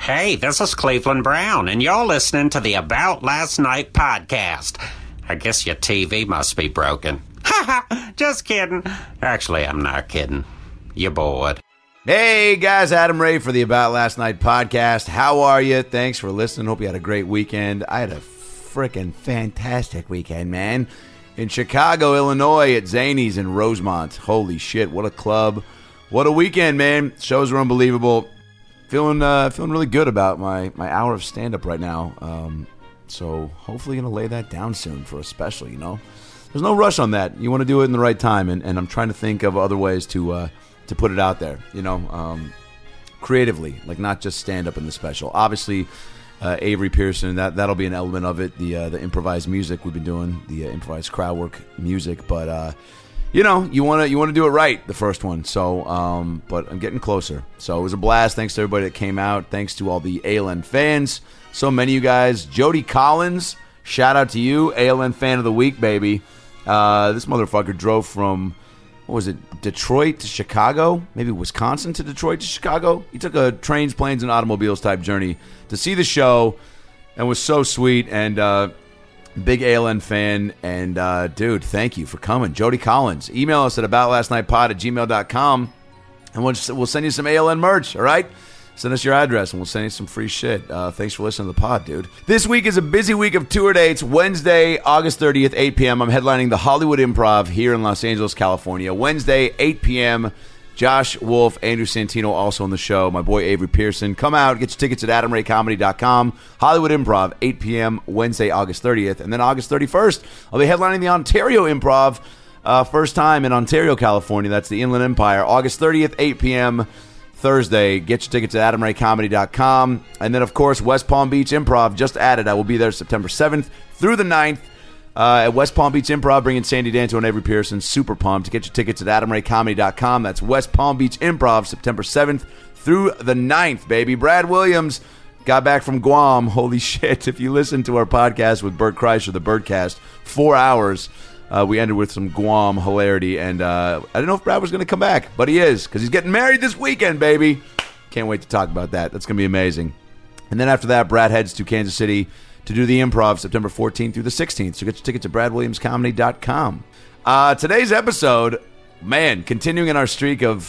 Hey, this is Cleveland Brown, and you're listening to the About Last Night podcast. I guess your TV must be broken. Ha ha, just kidding. Actually, I'm not kidding. You're bored. Hey guys, Adam Ray for the About Last Night podcast. How are you? Thanks for listening. Hope you had a great weekend. I had a freaking fantastic weekend, man. In Chicago, Illinois at Zanies in Rosemont. Holy shit, what a club. What a weekend, man. Shows were unbelievable. Feeling really good about my hour of stand-up right now. So hopefully going to lay that down soon for a special, you know. There's no rush on that. You want to do it in the right time, and I'm trying to think of other ways to put it out there, you know, creatively, like not just stand-up in the special. Obviously, Avery Pearson, that'll be an element of it, the improvised music we've been doing, the improvised crowd work music, but you know, you want to do it right, the first one. So, but I'm getting closer. So it was a blast. Thanks to everybody that came out. Thanks to all the ALN fans. So many of you guys. Jody Collins, shout out to you, ALN fan of the week, baby. This motherfucker drove from, what was it, Detroit to Chicago? Maybe Wisconsin to Detroit to Chicago? He took a trains, planes, and automobiles type journey to see the show, and was so sweet. And big ALN fan, and dude, thank you for coming. Jody Collins. Email us at aboutlastnightpod@gmail.com, and we'll send you some ALN merch, all right? Send us your address, and we'll send you some free shit. Thanks for listening to the pod, dude. This week is a busy week of tour dates. Wednesday, August 30th, 8 p.m., I'm headlining the Hollywood Improv here in Los Angeles, California. Wednesday, 8 p.m., Josh Wolf, Andrew Santino also on the show. My boy Avery Pearson. Come out. Get your tickets at adamraycomedy.com. Hollywood Improv, 8 p.m. Wednesday, August 30th. And then August 31st, I'll be headlining the Ontario Improv. First time in Ontario, California. That's the Inland Empire. August 30th, 8 p.m. Thursday. Get your tickets at adamraycomedy.com. And then, of course, West Palm Beach Improv just added. I will be there September 7th through the 9th. At West Palm Beach Improv, bringing Sandy Danto and Avery Pearson. Super pumped. Get your tickets at adamraycomedy.com. That's West Palm Beach Improv, September 7th through the 9th, baby. Brad Williams got back from Guam. Holy shit. If you listen to our podcast with Bert Kreischer, the Birdcast, 4 hours, we ended with some Guam hilarity. And I didn't know if Brad was going to come back, but he is, because he's getting married this weekend, baby. Can't wait to talk about that. That's going to be amazing. And then after that, Brad heads to Kansas City to do the Improv September 14th through the 16th. So get your tickets at bradwilliamscomedy.com. Today's episode, man, continuing in our streak of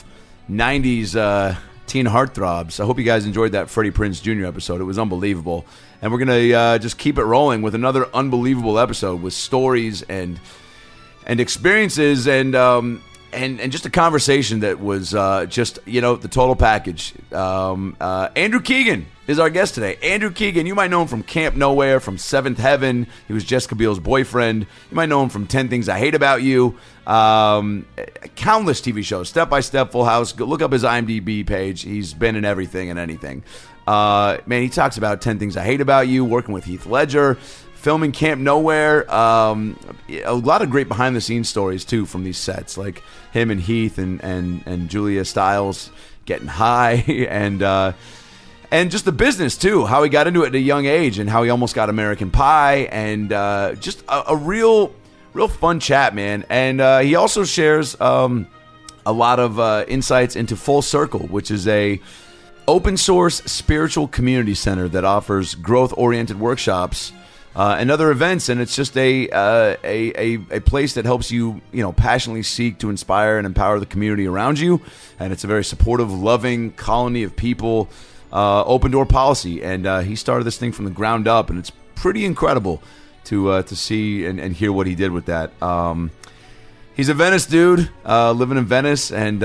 90s teen heartthrobs. I hope you guys enjoyed that Freddie Prinze Jr. episode. It was unbelievable. And we're going to just keep it rolling with another unbelievable episode with stories and experiences and just a conversation that was just, you know, the total package. Andrew Keegan is our guest today. Andrew Keegan, you might know him from Camp Nowhere, from Seventh Heaven. He was Jessica Biel's boyfriend. You might know him from 10 Things I Hate About You. Countless TV shows, Step by Step, Full House. Go look up his IMDb page. He's been in everything and anything. Man, he talks about 10 Things I Hate About You, working with Heath Ledger, filming Camp Nowhere. A lot of great behind-the-scenes stories, too, from these sets, like him and Heath and Julia Stiles getting high, and just the business, too, how he got into it at a young age and how he almost got American Pie, and just a real fun chat, man. And he also shares a lot of insights into Full Circle, which is a open source spiritual community center that offers growth-oriented workshops and other events, and it's just a place that helps you, you know, passionately seek to inspire and empower the community around you. And it's a very supportive, loving colony of people, open door policy. And he started this thing from the ground up, and it's pretty incredible to see and hear what he did with that. He's a Venice dude, living in Venice and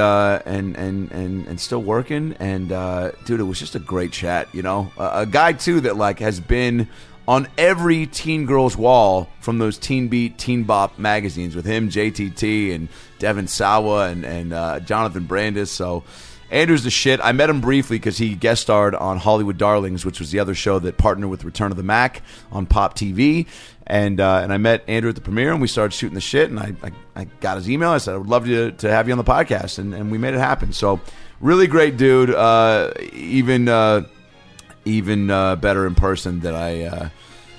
still working. And dude, it was just a great chat. You know, a guy too that like has been on every teen girl's wall from those Teen Beat, Teen Bop magazines with him, JTT, and Devin Sawa, and Jonathan Brandis. So Andrew's the shit. I met him briefly because he guest starred on Hollywood Darlings, which was the other show that partnered with Return of the Mac on Pop TV. And I met Andrew at the premiere, and we started shooting the shit, and I got his email. I said, I would love to have you on the podcast, and we made it happen. So really great dude, even better in person that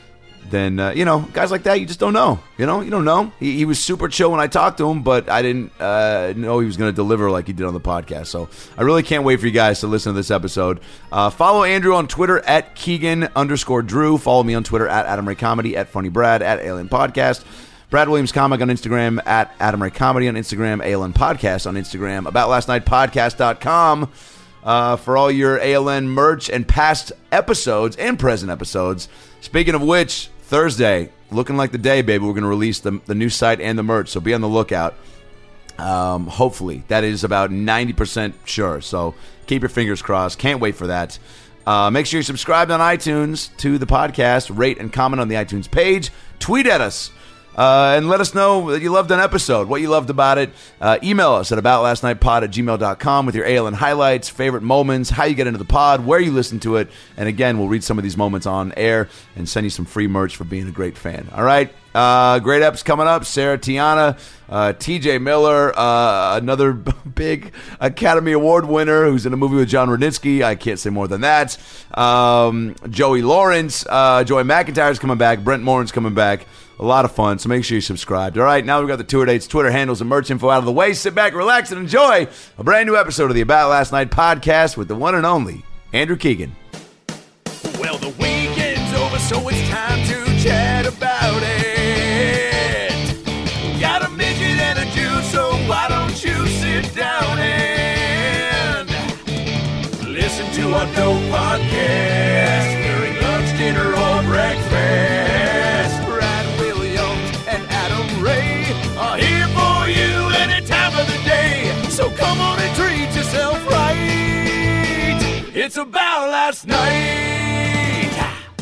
then guys like that, you just don't know. You don't know. He was super chill when I talked to him, but I didn't know he was going to deliver like he did on the podcast. So I really can't wait for you guys to listen to this episode. Follow Andrew on Twitter at Keegan_Drew. Follow me on Twitter at Adam Ray Comedy, at Funny Brad, at Alien Podcast. Brad Williams Comic on Instagram, at Adam Ray Comedy on Instagram, ALN Podcast on Instagram, aboutlastnightpodcast.com for all your ALN merch and past episodes and present episodes. Speaking of which, Thursday, looking like the day, baby, we're going to release the new site and the merch, so be on the lookout. Hopefully. That is about 90% sure, so keep your fingers crossed. Can't wait for that. Make sure you're subscribed on iTunes to the podcast. Rate and comment on the iTunes page. Tweet at us. And let us know that you loved an episode, what you loved about it. Email us at aboutlastnightpod@gmail.com with your ALN highlights, favorite moments, how you get into the pod, where you listen to it. And again, we'll read some of these moments on air and send you some free merch for being a great fan. All right? Great eps coming up. Sarah Tiana, TJ Miller, another big Academy Award winner who's in a movie with John Rudnitsky. I can't say more than that. Joey Lawrence, Joey McIntyre's coming back. Brent Morin's coming back. A lot of fun, so make sure you're subscribed. All right, now we've got the tour dates, Twitter handles, and merch info out of the way. Sit back, relax, and enjoy a brand new episode of the About Last Night podcast with the one and only Andrew Keegan. Well, the weekend's over, so it's time to chat about it. Got a midget and a Jew, so why don't you sit down and listen to our dope podcast during lunch, dinner, or breakfast. Brad Williams and Adam Ray are here for you any time of the day. So come on and treat yourself right. It's about last night.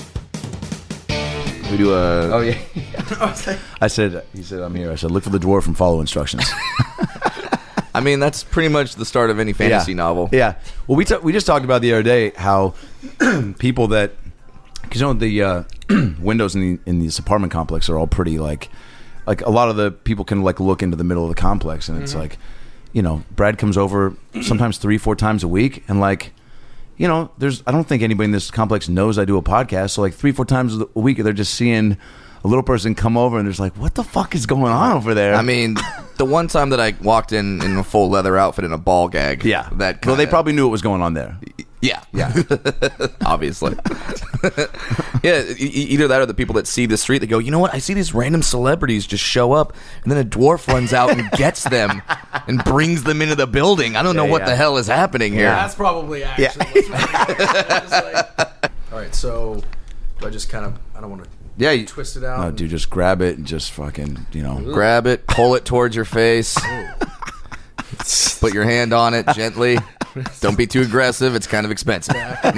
We do a... Oh, yeah. he said, I'm here. I said, look for the dwarf and follow instructions. I mean, that's pretty much the start of any fantasy novel. Yeah. Well, we just talked about the other day how people that... Because, the windows in this apartment complex are all pretty, like a lot of the people can, look into the middle of the complex. And it's Brad comes over sometimes 3-4 times a week. And, I don't think anybody in this complex knows I do a podcast. So, 3-4 times a week, they're just seeing a little person come over and there's what the fuck is going on over there? I mean, the one time that I walked in a full leather outfit and a ball gag. Yeah. Well, they probably knew what was going on there. Yeah. Obviously. Yeah, either that or the people that see the street, they go, you know what? I see these random celebrities just show up, and then a dwarf runs out and gets them and brings them into the building. I don't know what the hell is happening here. That's probably actually what's happening. All right, so do I just kind of, I don't want to twist it out? No, dude, just grab it and just fucking, Grab it, pull it towards your face. Put your hand on it gently. Don't be too aggressive. It's kind of expensive.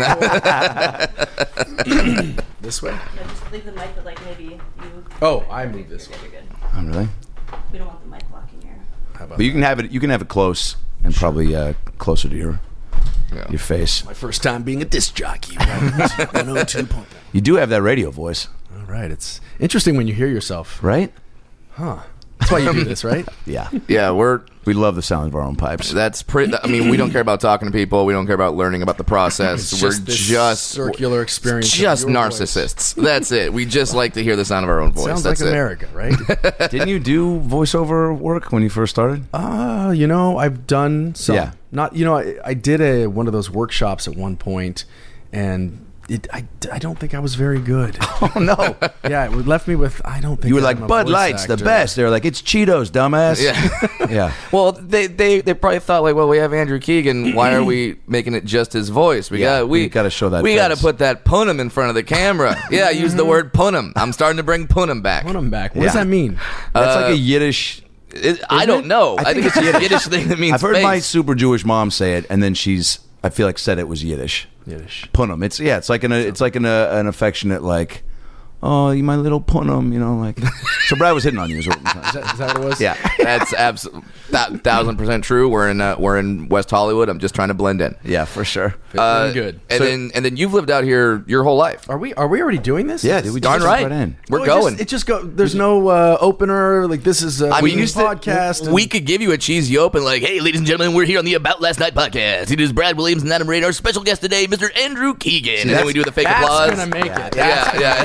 This way? Yeah, just leave the mic, but maybe you... Oh, I move this way. You're good. Oh, really? We don't want the mic blocking your... How about But you can have it close and probably closer to your face. my first time being a disc jockey. Right? 102.9. You do have that radio voice, All right, it's interesting when you hear yourself. right? That's why you do this, right? Yeah. Yeah, We love the sound of our own pipes. that's pretty. I mean, we don't care about talking to people. We don't care about learning about the process. It's We're this just circular experience. of just your narcissists. That's it. We just like to hear the sound of our own voice. Sounds That's like it. America, right? Didn't you do voiceover work when you first started? I've done some. Yeah. Not, I did one of those workshops at one point, and I don't think I was very good. Oh, no. Yeah, it left me with, I don't think You were I'm like, a Bud voice Light's the actor. best. They were like, it's Cheetos, dumbass. Yeah. Yeah. Well, they probably thought well, we have Andrew Keegan. Why are we making it just his voice? We gotta show that We got to face. put that punum in front of the camera. Yeah, use the word punum. I'm starting to bring punum back. Put 'em back. What does Yeah. that mean? That's like a Yiddish... I don't know. I think it's a Yiddish thing that means I've heard face. my super Jewish mom say it, and then I feel like said it was Yiddish. Yiddish. Punum. It's like an affectionate oh, you my little punum, So Brad was hitting on you. Is Is that what it was? yeah. That's absolutely 1,000% true. We're in West Hollywood. I'm just trying to blend in. Yeah, for sure. Very good. And then you've lived out here your whole life. Are we already doing this? Yeah, dude, we Darn just right. jumped in. We're Oh, going. It just go. There's no opener. This is a podcast. We could give you a cheesy open, hey, ladies and gentlemen, we're here on the About Last Night podcast. It is Brad Williams and Adam Ray. Our special guest today, Mr. Andrew Keegan. And then we do the fake that's applause. gonna make it. Yeah.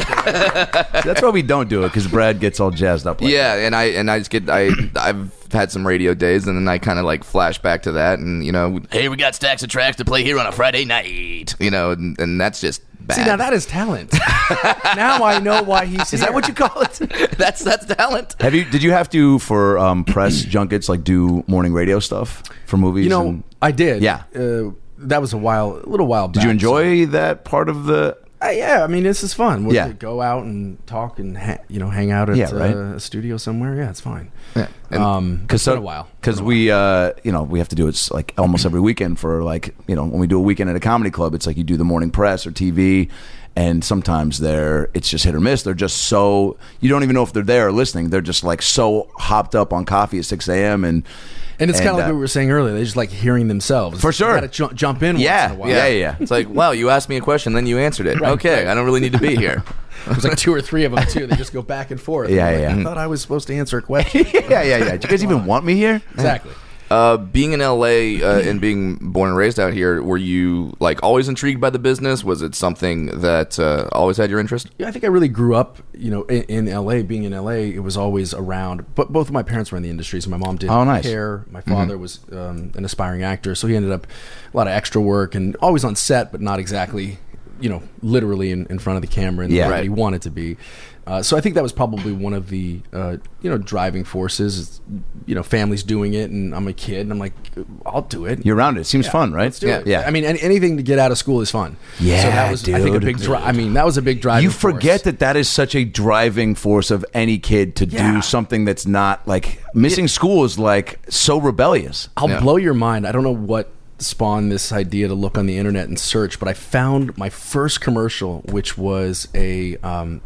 That's why we don't do it, because Brad gets all jazzed up. Like Yeah, and I just get I've had some radio days, and then I kind of like flash back to that, and hey, we got stacks of tracks to play here on a Friday night, and that's just bad. See, now that is talent. Now I know why he's Is that what you call it? that's talent. Did you have to, for press junkets, like do morning radio stuff for movies? I did. Yeah. That was a little while back. Did you enjoy that part of the? Yeah, I mean, this is fun. Yeah. Go out and talk and hang out at a studio somewhere. Yeah, it's fine. Yeah. It's been a while. Because we we have to do it like almost every weekend for when we do a weekend at a comedy club, it's like you do the morning press or TV, and sometimes it's just hit or miss. They're just so, you don't even know if they're there or listening. They're just like so hopped up on coffee at 6 a.m. and it's kind of like what we were saying earlier. They just like hearing themselves. For sure. You gotta jump in once in a while. Yeah. It's like, wow, you asked me a question, then you answered it. Okay, I don't really need to be here. There's like 2 or 3 of them too. They just go back and forth. Yeah, Like, yeah. I thought I was supposed to answer a question. yeah. Do you guys even want me here? Exactly. Being in LA and being born and raised out here, were you like always intrigued by the business? Was it something that always had your interest? Yeah, I think I really grew up, in LA. Being in LA, it was always around. But both of my parents were in the industry. So my mom did hair. My father was an aspiring actor, so he ended up a lot of extra work and always on set, but not exactly, literally in front of the camera and the way that he wanted to be. So I think that was probably one of the driving forces. Family's doing it, and I'm a kid, and I'm like, I'll do it. You're around it. Seems fun, right? Let's do it. Yeah. I mean, anything to get out of school is fun. Yeah, so that was, I think, a big drive. I mean, that was a big driving You force. forget that is such a driving force of any kid to do something that's not like missing school is like so rebellious. I'll blow your mind. I don't know what spawned this idea to look on the internet and search, but I found my first commercial, which was a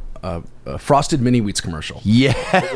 Frosted Mini Wheats commercial. Yeah.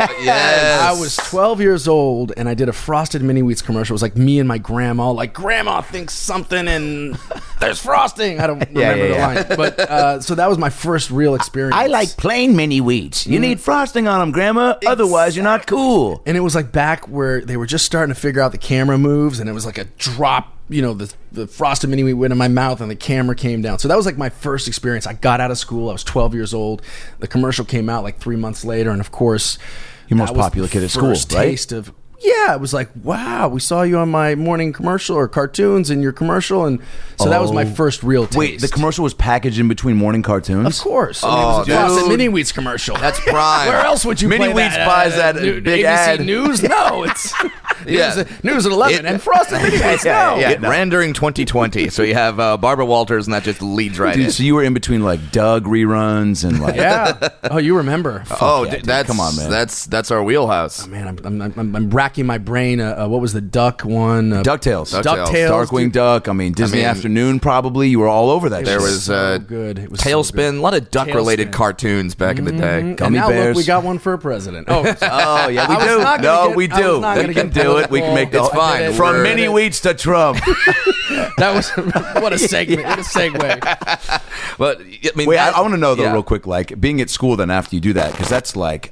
Yes. I was 12 years old, and I did a Frosted Mini Wheats commercial. It was like me and my grandma. Like, Grandma thinks something, and there's frosting. I don't remember the line. But so that was my first real experience. I like plain mini wheats. You need frosting on them, Grandma. Otherwise, you're not cool. And it was like back where they were just starting to figure out the camera moves, and it was like a drop. The Frosted Mini Wheat went in my mouth, and the camera came down. So that was like my first experience. I got out of school. I was 12 years old. The commercial came out like 3 months later, and of course, You're most popular kid at school, first right? taste of. Yeah, it was like, wow, we saw you on my morning commercial or cartoons in your commercial, and so that was my first real taste. Wait, the commercial was packaged in between morning cartoons? Of course. I mean, it was a Frosted Mini Wheats commercial. That's prime. Where else would you Mini play Wheats that? buys that big ABC ad. News? No, it's Yeah. News at 11 and Frosted Mini Wheats. No. It ran during 2020, so you have Barbara Walters, and that just leads right in. Dude, so you were in between like Doug reruns and like Yeah. Oh, you remember? Oh, yeah, dude. that's Come on, man. That's our wheelhouse. Man, I'm racking my brain. What was the duck one? DuckTales. DuckTales. Darkwing dude. Duck. I mean, Disney Afternoon probably. You were all over that There shit. was so good. It was so Tailspin, good. a lot of duck-related Tailspin. cartoons back in the day. And Gummy now bears. look, we got one for a president. Oh, Oh, yeah, we I was do. not gonna No, get- we I was do. not We gonna can get do it. We can make the It's fine. From We're- mini wheats to Trump. that was what a segment. What a segue. But I mean, Wait, that- I want to know though, yeah. real quick, like being at school then after you do that, because that's like,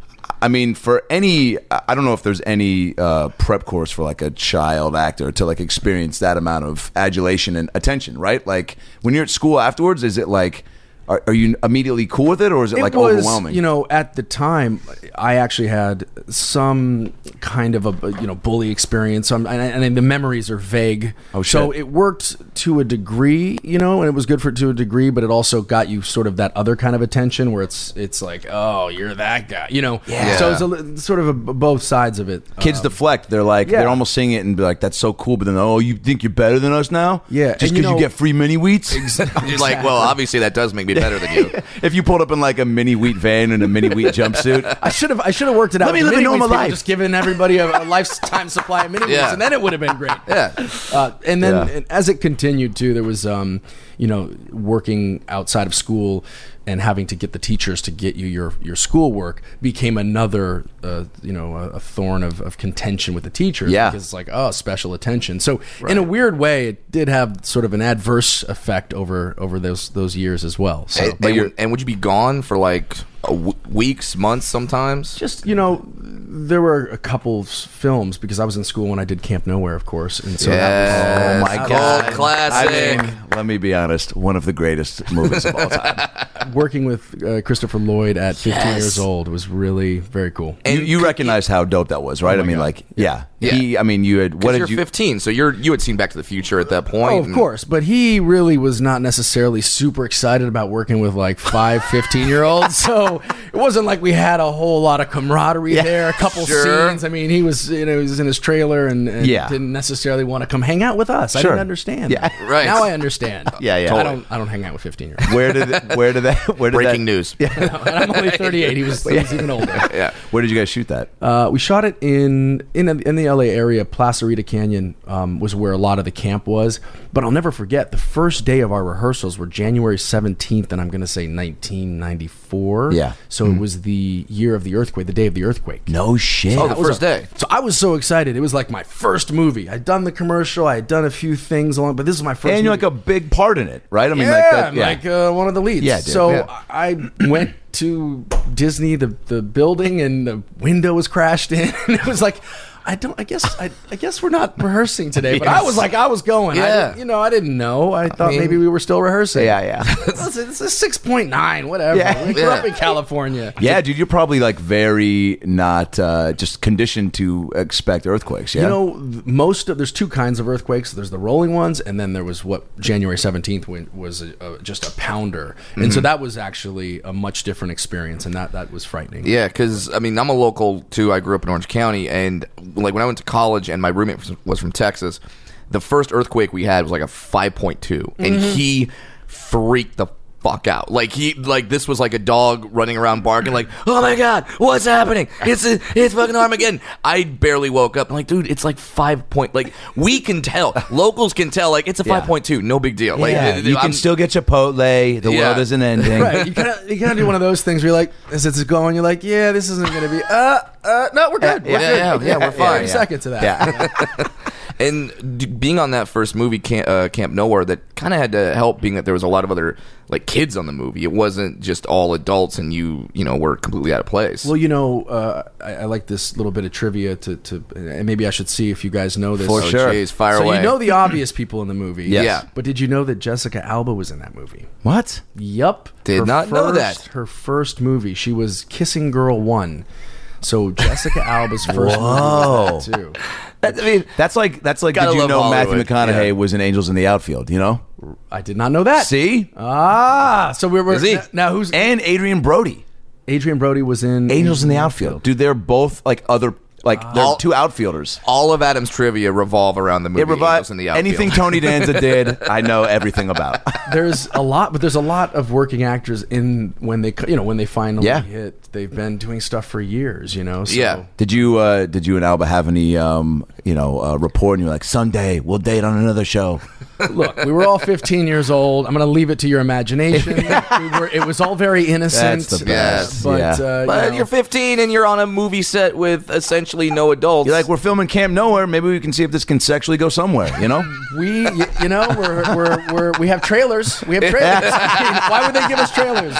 I mean, for any, I don't know if there's any prep course for like a child actor to like experience that amount of adulation and attention, right? Like when you're at school afterwards, is it like, are you immediately cool with it, or is it like was, overwhelming? You know, at the time, I actually had some kind of a bully experience, and the memories are vague. Oh, shit. So it worked to a degree, and it was good to a degree, but it also got you sort of that other kind of attention where it's like, oh, you're that guy, Yeah. So it's sort of both sides of it. Kids deflect. They're like, yeah. they're almost seeing it and be like, that's so cool. But then, oh, you think you're better than us now? Yeah, Just and because you get free mini wheats? You're like, well, obviously that does make me better than you. If you pulled up in like a mini wheat van and a mini wheat jumpsuit. I should have worked it out. Let me with live a Mini normal Wheats people, life. Just giving everybody a lifetime supply of mini wheats, Yeah. and then it would have been great. Yeah. And then Yeah. and as it continued too, there was working outside of school and having to get the teachers to get you your schoolwork became another a thorn of contention with the teachers. Yeah. Because it's like, oh, special attention. So in a weird way, it did have sort of an adverse effect over those years as well. So And would you be gone for like weeks, months, sometimes? just there were a couple films because I was in school when I did Camp Nowhere, of course, and so Oh my God, classic. I mean, let me be honest, one of the greatest movies of all time. Working with Christopher Lloyd at 15 years old was really very cool. And you recognize how dope that was, right? Oh I mean, God. like, yeah. Yeah. I mean, you had what did You're you? 15, so you had seen Back to the Future at that point. Oh, of course, but he really was not necessarily super excited about working with like 5 15-year-olds. So it wasn't like we had a whole lot of camaraderie there. A couple scenes. I mean, he was he was in his trailer and didn't necessarily want to come hang out with us. I didn't understand. Yeah. that. Right. Now I understand. Yeah. I don't hang out with 15-year-olds. Where did Breaking news. Yeah. And I'm only 38. He was even older. Yeah. Where did you guys shoot that? We shot it in the LA area. Placerita Canyon was where a lot of the camp was. But I'll never forget the first day of our rehearsals were January 17th, and I'm going to say 1994. Yeah. So it was the year of the earthquake, the day of the earthquake. No shit. Oh, the first day. So I was so excited. It was like my first movie. I'd done the commercial. I had done a few things along, but this is my first. And you're movie. like a big part in it, right? I mean, I'm like one of the leads. Yeah, dude. So Yeah. I went to Disney, the building, and the window was crashed in. And it was like, I guess we're not rehearsing today. But I was like, I was going. Yeah. I didn't know. I thought maybe we were still rehearsing. Yeah. It's a 6.9, whatever. Yeah. We grew up in California. Yeah, dude, you're probably like very not just conditioned to expect earthquakes. Yeah. There's two kinds of earthquakes. There's the rolling ones, and then there was what January 17th was just a pounder. And so that was actually a much different experience, and that was frightening. Yeah, because I mean, I'm a local too. I grew up in Orange County, and like when I went to college, and my roommate was from Texas, the first earthquake we had was like a 5.2, and he freaked the fuck out. Like this was like a dog running around barking, like, oh my god, what's happening? It's fucking Armageddon. I barely woke up. I'm like, dude, it's like 5 point. Like we can tell, locals can tell. Like it's a 5.2. No big deal. Like you can still get Chipotle. The world isn't ending. Right, you kind of do one of those things where you're like, as it's going, you're like, yeah, this isn't going to be. No, we're good. We're fine. Every second to that. Yeah. And being on that first movie, Camp Nowhere, that kind of had to help, being that there was a lot of other like kids on the movie. It wasn't just all adults, and you were completely out of place. Well, I like this little bit of trivia to and maybe I should see if you guys know this. For sure. Geez, fire So away. you know the obvious people in the movie. Yes. Yeah. But did you know that Jessica Alba was in that movie? What? Yup. Did not know that. Her first movie. She was Kissing Girl 1. So Jessica Alba's first movie was that too. I mean, That's like Gotta did you love know Matthew Hollywood. McConaughey Yeah. was in Angels in the Outfield, you know? I did not know that. See? So we were Is he? now who's And Adrian Brody. Adrian Brody was in Angels in the Outfield. Dude, they're both like other they're two outfielders. all of Adam's trivia revolve around the movie. It revives Angels in the Outfield. anything Tony Danza did, I know everything about. There's a lot of working actors in when they finally hit. They've been doing stuff for years, So. Yeah. Did you and Alba have any rapport and you're like, Sunday we'll date on another show? Look, we were all 15 years old. I'm going to leave it to your imagination. It was all very innocent. That's the best. But, Yeah. But you're 15 and you're on a movie set with essentially no adults. You're like, we're filming Camp Nowhere. Maybe we can see if this can sexually go somewhere, we have trailers. We have trailers. Why would they give us trailers?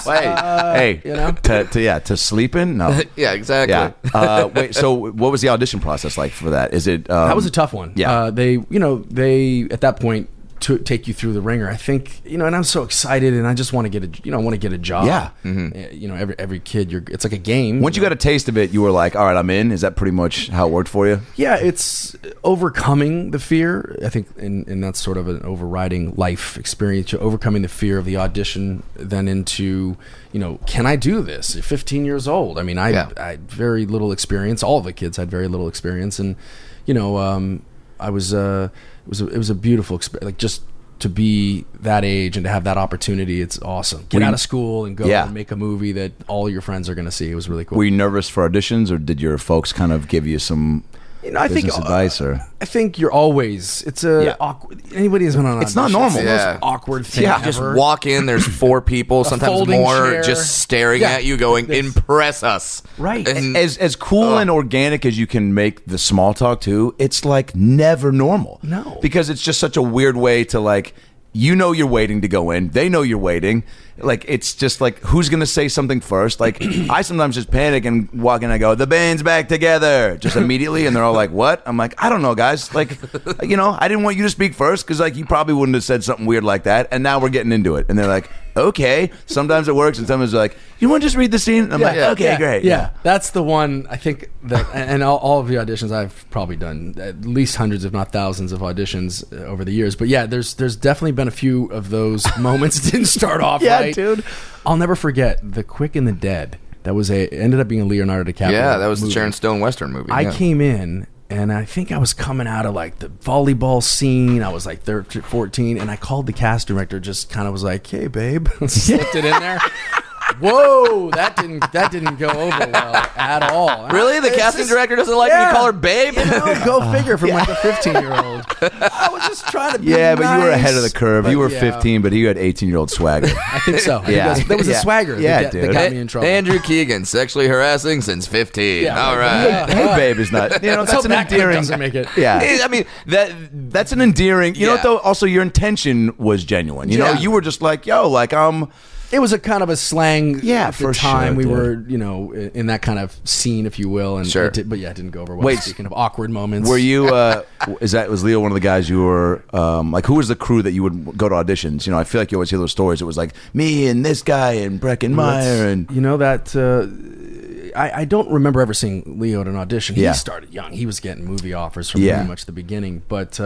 to sleep in? No. Yeah, exactly. Yeah. Wait. So, what was the audition process like for that? Is it? That was a tough one. Yeah. They at that point to take you through the ringer. I think and I'm so excited, and I just want to get a job. Yeah. Every kid, it's like a game. Once you got a taste of it, you were like, all right, I'm in. Is that pretty much how it worked for you? Yeah, it's overcoming the fear. I think, and that's sort of an overriding life experience. You're overcoming the fear of the audition, then into, can I do this? You're 15 years old. I mean, I had very little experience. All of the kids had very little experience, and I was it was a beautiful experience. Like just to be that age and to have that opportunity, it's awesome. Get out of school and go and make a movie that all your friends are going to see. It was really cool. Were you nervous for auditions, or did your folks kind of give you some business advice? Or I think you're always. It's awkward. Anybody who's been on. It's not normal. It's the most awkward thing. Yeah. ever. Just walk in. There's 4 people, sometimes folding more, chair. just staring at you, going, "Impress us." Right. And as cool and organic as you can make the small talk too, it's like never normal. No. Because it's just such a weird way to like, you're waiting to go in. They know you're waiting. Like, it's just like, who's going to say something first? Like, I sometimes just panic and walk in and I go, the band's back together, just immediately. And they're all like, what? I'm like, I don't know, guys. Like, I didn't want you to speak first because, like, you probably wouldn't have said something weird like that. And now we're getting into it. And they're like, okay. Sometimes it works and sometimes they're like, you want to just read the scene? And I'm like, okay, great. Yeah, that's the one I think that, and all of the auditions I've probably done at least hundreds, if not thousands, of auditions over the years. But yeah, there's definitely been a few of those moments that didn't start off right. Dude. I'll never forget The Quick and the Dead. That was ended up being a Leonardo DiCaprio. Yeah, that was movie. the Sharon Stone Western movie. I came in, and I think I was coming out of like the volleyball scene. I was like 13, 14, and I called the cast director. Just kind of was like, "Hey, babe," slipped it in there. Whoa, that didn't go over well at all. Really? The casting director doesn't like when you call her babe? Go figure from like a 15-year-old. I was just trying to be Yeah, but you were nice, ahead of the curve. but You were yeah. 15, but he had 18-year-old swagger. I think so. Yeah. There was a Yeah. swagger Yeah, that dude. got me in trouble. Andrew Keegan, sexually harassing since 15. Yeah. All right. Hey, babe is not. Let's That's hope an that clip endearing. doesn't make it. Yeah. I mean, That's an endearing. You know what, Yeah. though? Also, your intention was genuine. You know, Yeah. you were just like, yo, like, It was a kind of a slang Yeah, at the for time. sure, We dude. were, in that kind of scene, if you will. And Sure. it did didn't go over well. Wait. Speaking of awkward moments. were you, was Leo one of the guys you were, like, who was the crew that you would go to auditions? You know, I feel like you always hear those stories. It was like me and this guy and Breckenmeyer and. You know that I don't remember ever seeing Leo at an audition. He Yeah. started young. He was getting movie offers from Yeah. pretty much the beginning. But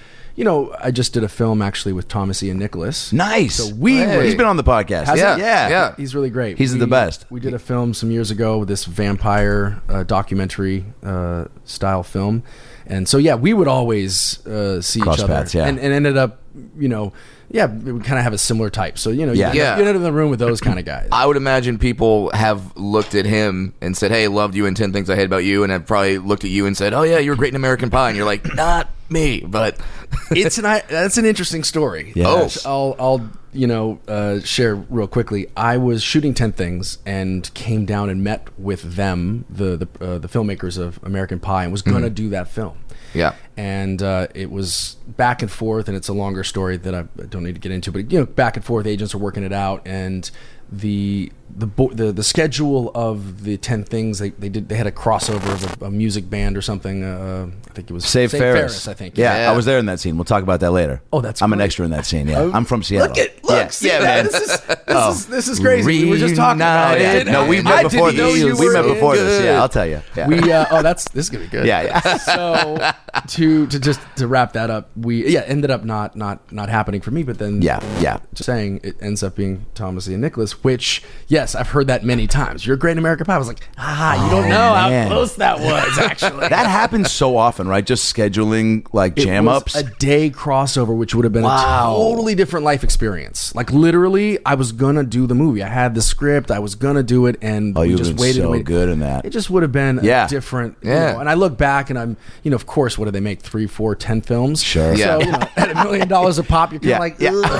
I just did a film actually with Thomas Ian Nicholas. Nice. So we Hey. were- He's been on the podcast. Has he? Yeah. He's really great. He's the best. We did a film some years ago with this vampire documentary style film. And so, yeah, we would always see Cross each other. paths, yeah. And ended up, we kind of have a similar type. So, Yeah. you Yeah. get in the room with those kind of guys. I would imagine people have looked at him and said, hey, loved you and 10 Things I Hate About You, and have probably looked at you and said, oh, yeah, you were great in American Pie. And you're like, not me, but... That's an interesting story. Yes. I'll share real quickly. I was shooting 10 Things and came down and met with them, the filmmakers of American Pie, and was going to do that film. Yeah. And it was back and forth, and it's a longer story that I don't need to get into. But back and forth, agents are working it out, and the schedule of the 10 Things they had a crossover of a music band or something. I think it was Save Ferris. I think. Yeah, Yeah. I was there in that scene. We'll talk about that later. Oh, that's I'm an great. extra in that scene. Yeah, I'm from Seattle. Yeah, man. This is crazy. We were just talking about Oh, it. yeah. No, we met before didn't know this. you We were met before in this. good. Yeah, I'll tell you. Yeah. This is gonna be good. Yeah. So to wrap that up, ended up not happening for me. But then Yeah. just saying it ends up being Thomas Ian Nicholas, which yes, I've heard that many times. You're a great American Pie. I was like, you don't know man. how close that was actually. That happens so often, right? Just scheduling like It jam was ups. a day crossover, which would have been Wow. a totally different life experience. Like literally, I was gonna do the movie. I had the script. I was gonna do it, and Oh, we you've just been waited. so and waited. good in that. It just would have been Yeah. a different. Yeah. And I look back, and I'm, of course, what do they make? 3, 4, 10 films? Sure. So Yeah. at $1 million a pop, you're kind of like,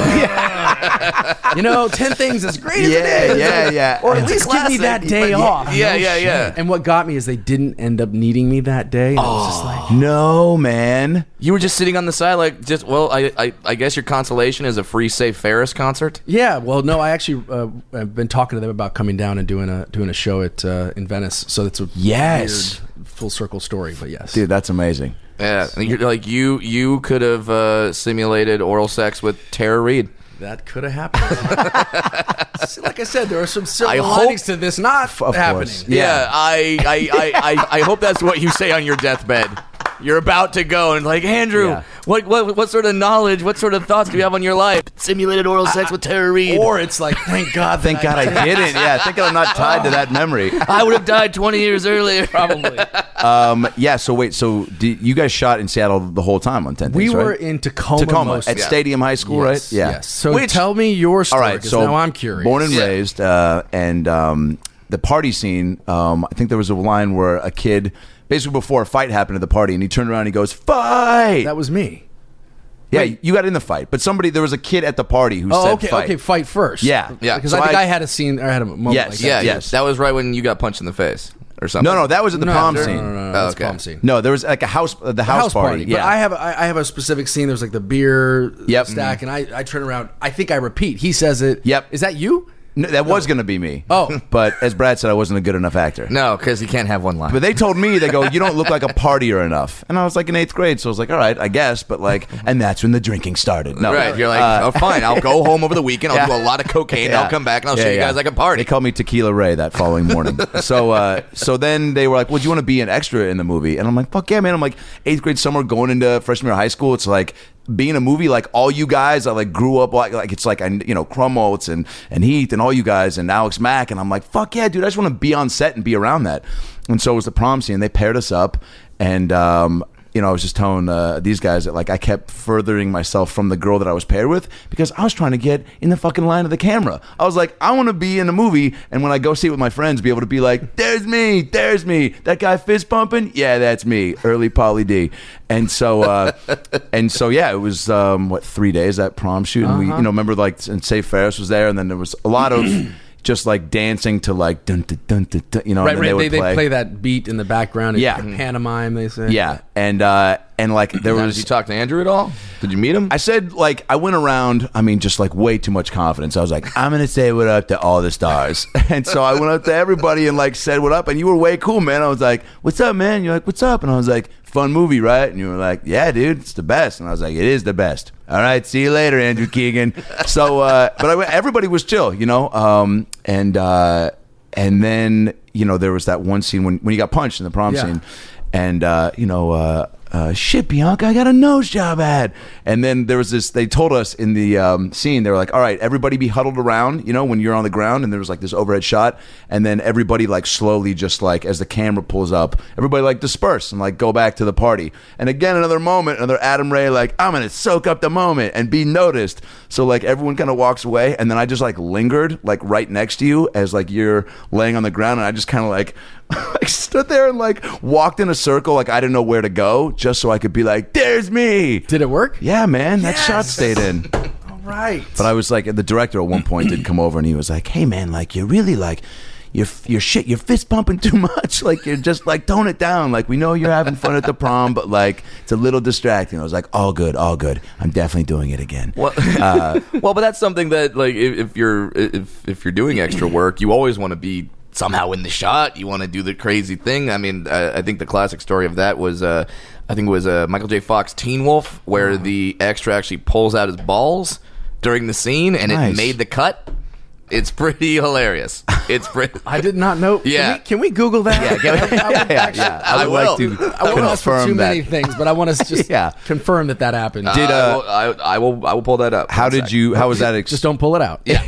Yeah. 10 Things as great as it is. Yeah. Or at It's a least give me that classic. day Yeah, off. yeah. And what got me is they didn't end up needing me that day. And I was just like, No, man. You were just sitting on the side like, I guess your consolation is a free Save Ferris concert? yeah, well, no, I actually I've been talking to them about coming down and doing a show at in Venice. So it's a Yes. weird full circle story, but yes. Dude, that's amazing. Yeah. And you're like, you could have simulated oral sex with Tara Reid. That could have happened. Like I said, there are some silver I hope- linings to this not Of happening. course. Yeah, I hope that's what you say on your deathbed. You're about to go and like, Andrew, Yeah. what sort of knowledge, what sort of thoughts do you have on your life? Simulated oral sex with Tara Reid. Or it's like, thank God. Thank God I didn't. Yeah, thank God I'm not tied to that memory. I would have died 20 years earlier. Probably. Yeah, so wait, you guys shot in Seattle the whole time on 10 We Things, were right? in Tacoma. at most- Stadium High School, Yes, right? Yeah. Yes. So tell me your All story, right, 'cause so now I'm curious. born and Yeah. raised, and the party scene. I think there was a line where a kid, basically before a fight happened at the party, and he turned around and he goes, "Fight!" That was me. Yeah, you got in the fight, but there was a kid at the party who said, "Fight." Okay, fight first. Yeah. Yeah. Because So I think I- I had a scene, or I had a moment Yes, like that. Yeah, Yes. that was right when you got punched in the face. or something. No, that was at the prom scene. No, Oh, that's okay. prom scene. No, there was like the house party. But I have a specific scene. There's like the beer Yep. stack, and I turn around. I think I repeat. He says it. Yep. Is that you? No, that was going to be me. Oh. But as Brad said, I wasn't a good enough actor. No, because he can't have one line. But they told me, they go, you don't look like a partier enough. And I was like in 8th grade, so I was like, all right, I guess. But like, and that's when the drinking started. No, right, you're like, oh, fine, I'll go home over the weekend. I'll do a lot of cocaine. Yeah. I'll come back and I'll show you guys I can party. They called me Tequila Ray that following morning. So then they were like, well, do you want to be an extra in the movie? And I'm like, fuck yeah, man. I'm like 8th grade summer going into freshman year of high school. It's like being a movie, like all you guys, I like grew up like it's like, you know, Crumholtz and Heath and all you guys and Alex Mack. And I'm like, fuck yeah, dude, I just want to be on set and be around that. And so it was the prom scene. They paired us up, and you know, I was just telling these guys that like I kept furthering myself from the girl that I was paired with because I was trying to get in the fucking line of the camera. I was like, I want to be in a movie, and when I go see it with my friends, be able to be like, there's me, that guy fist pumping, yeah, that's me, early Pauly D. And so yeah, it was 3 days that prom shoot, and we, you know, remember like, and Safe Ferris was there, and then there was a lot of just like dancing to like dun dun dun dun, dun, you know, Right, and then they they play that beat in the background. And Yeah. pantomime. They say. yeah, and like there Now, was. did you talk to Andrew at all? Did you meet him? I said, like, I went around, I mean, just like way too much confidence. I was like, I'm going to say what up to all the stars. And so I went up to everybody and like said what up. And you were way cool, man. I was like, what's up, man? You're like, what's up? And I was like, fun movie, right? And you were like, yeah, dude, it's the best. And I was like, it is the best. All right, see you later, Andrew Keegan. So, but everybody was chill, you know? And then, you know, there was that one scene when you got punched in the prom scene. And, you know, shit, Bianca, I got a nose job ad. And then there was this, they told us in the scene, they were like, all right, everybody be huddled around, you know, when you're on the ground, and there was like this overhead shot. And then everybody like slowly, just like as the camera pulls up, everybody like disperse and like go back to the party. And again, another moment, another Adam Ray, like, I'm going to soak up the moment and be noticed. So like everyone kind of walks away. And then I just like lingered like right next to you as like you're laying on the ground. And I just kind of like, I stood there and like walked in a circle, like I didn't know where to go, just so I could be like, there's me. Did it work? Yeah, man, that shot stayed in. All right. But I was like, the director at one point did come over and he was like, hey man, like you're really like, you're fist pumping too much. Like you're just like, tone it down. Like we know you're having fun at the prom, but like it's a little distracting. I was like, all good. I'm definitely doing it again. Well, well, but that's something that like if you're doing extra work, you always want to be somehow in the shot. You want to do the crazy thing. I mean, I think the classic story of that was I think it was Michael J. Fox Teen Wolf, where the extra actually pulls out his balls during the scene and it made the cut. It's pretty hilarious. It's pretty. I did not know. Yeah. Can we Google that? Yeah. I would like to I won't ask for confirm too that. many things, but I want to just confirm that happened. I will pull that up. How was that? Just don't pull it out. Yeah.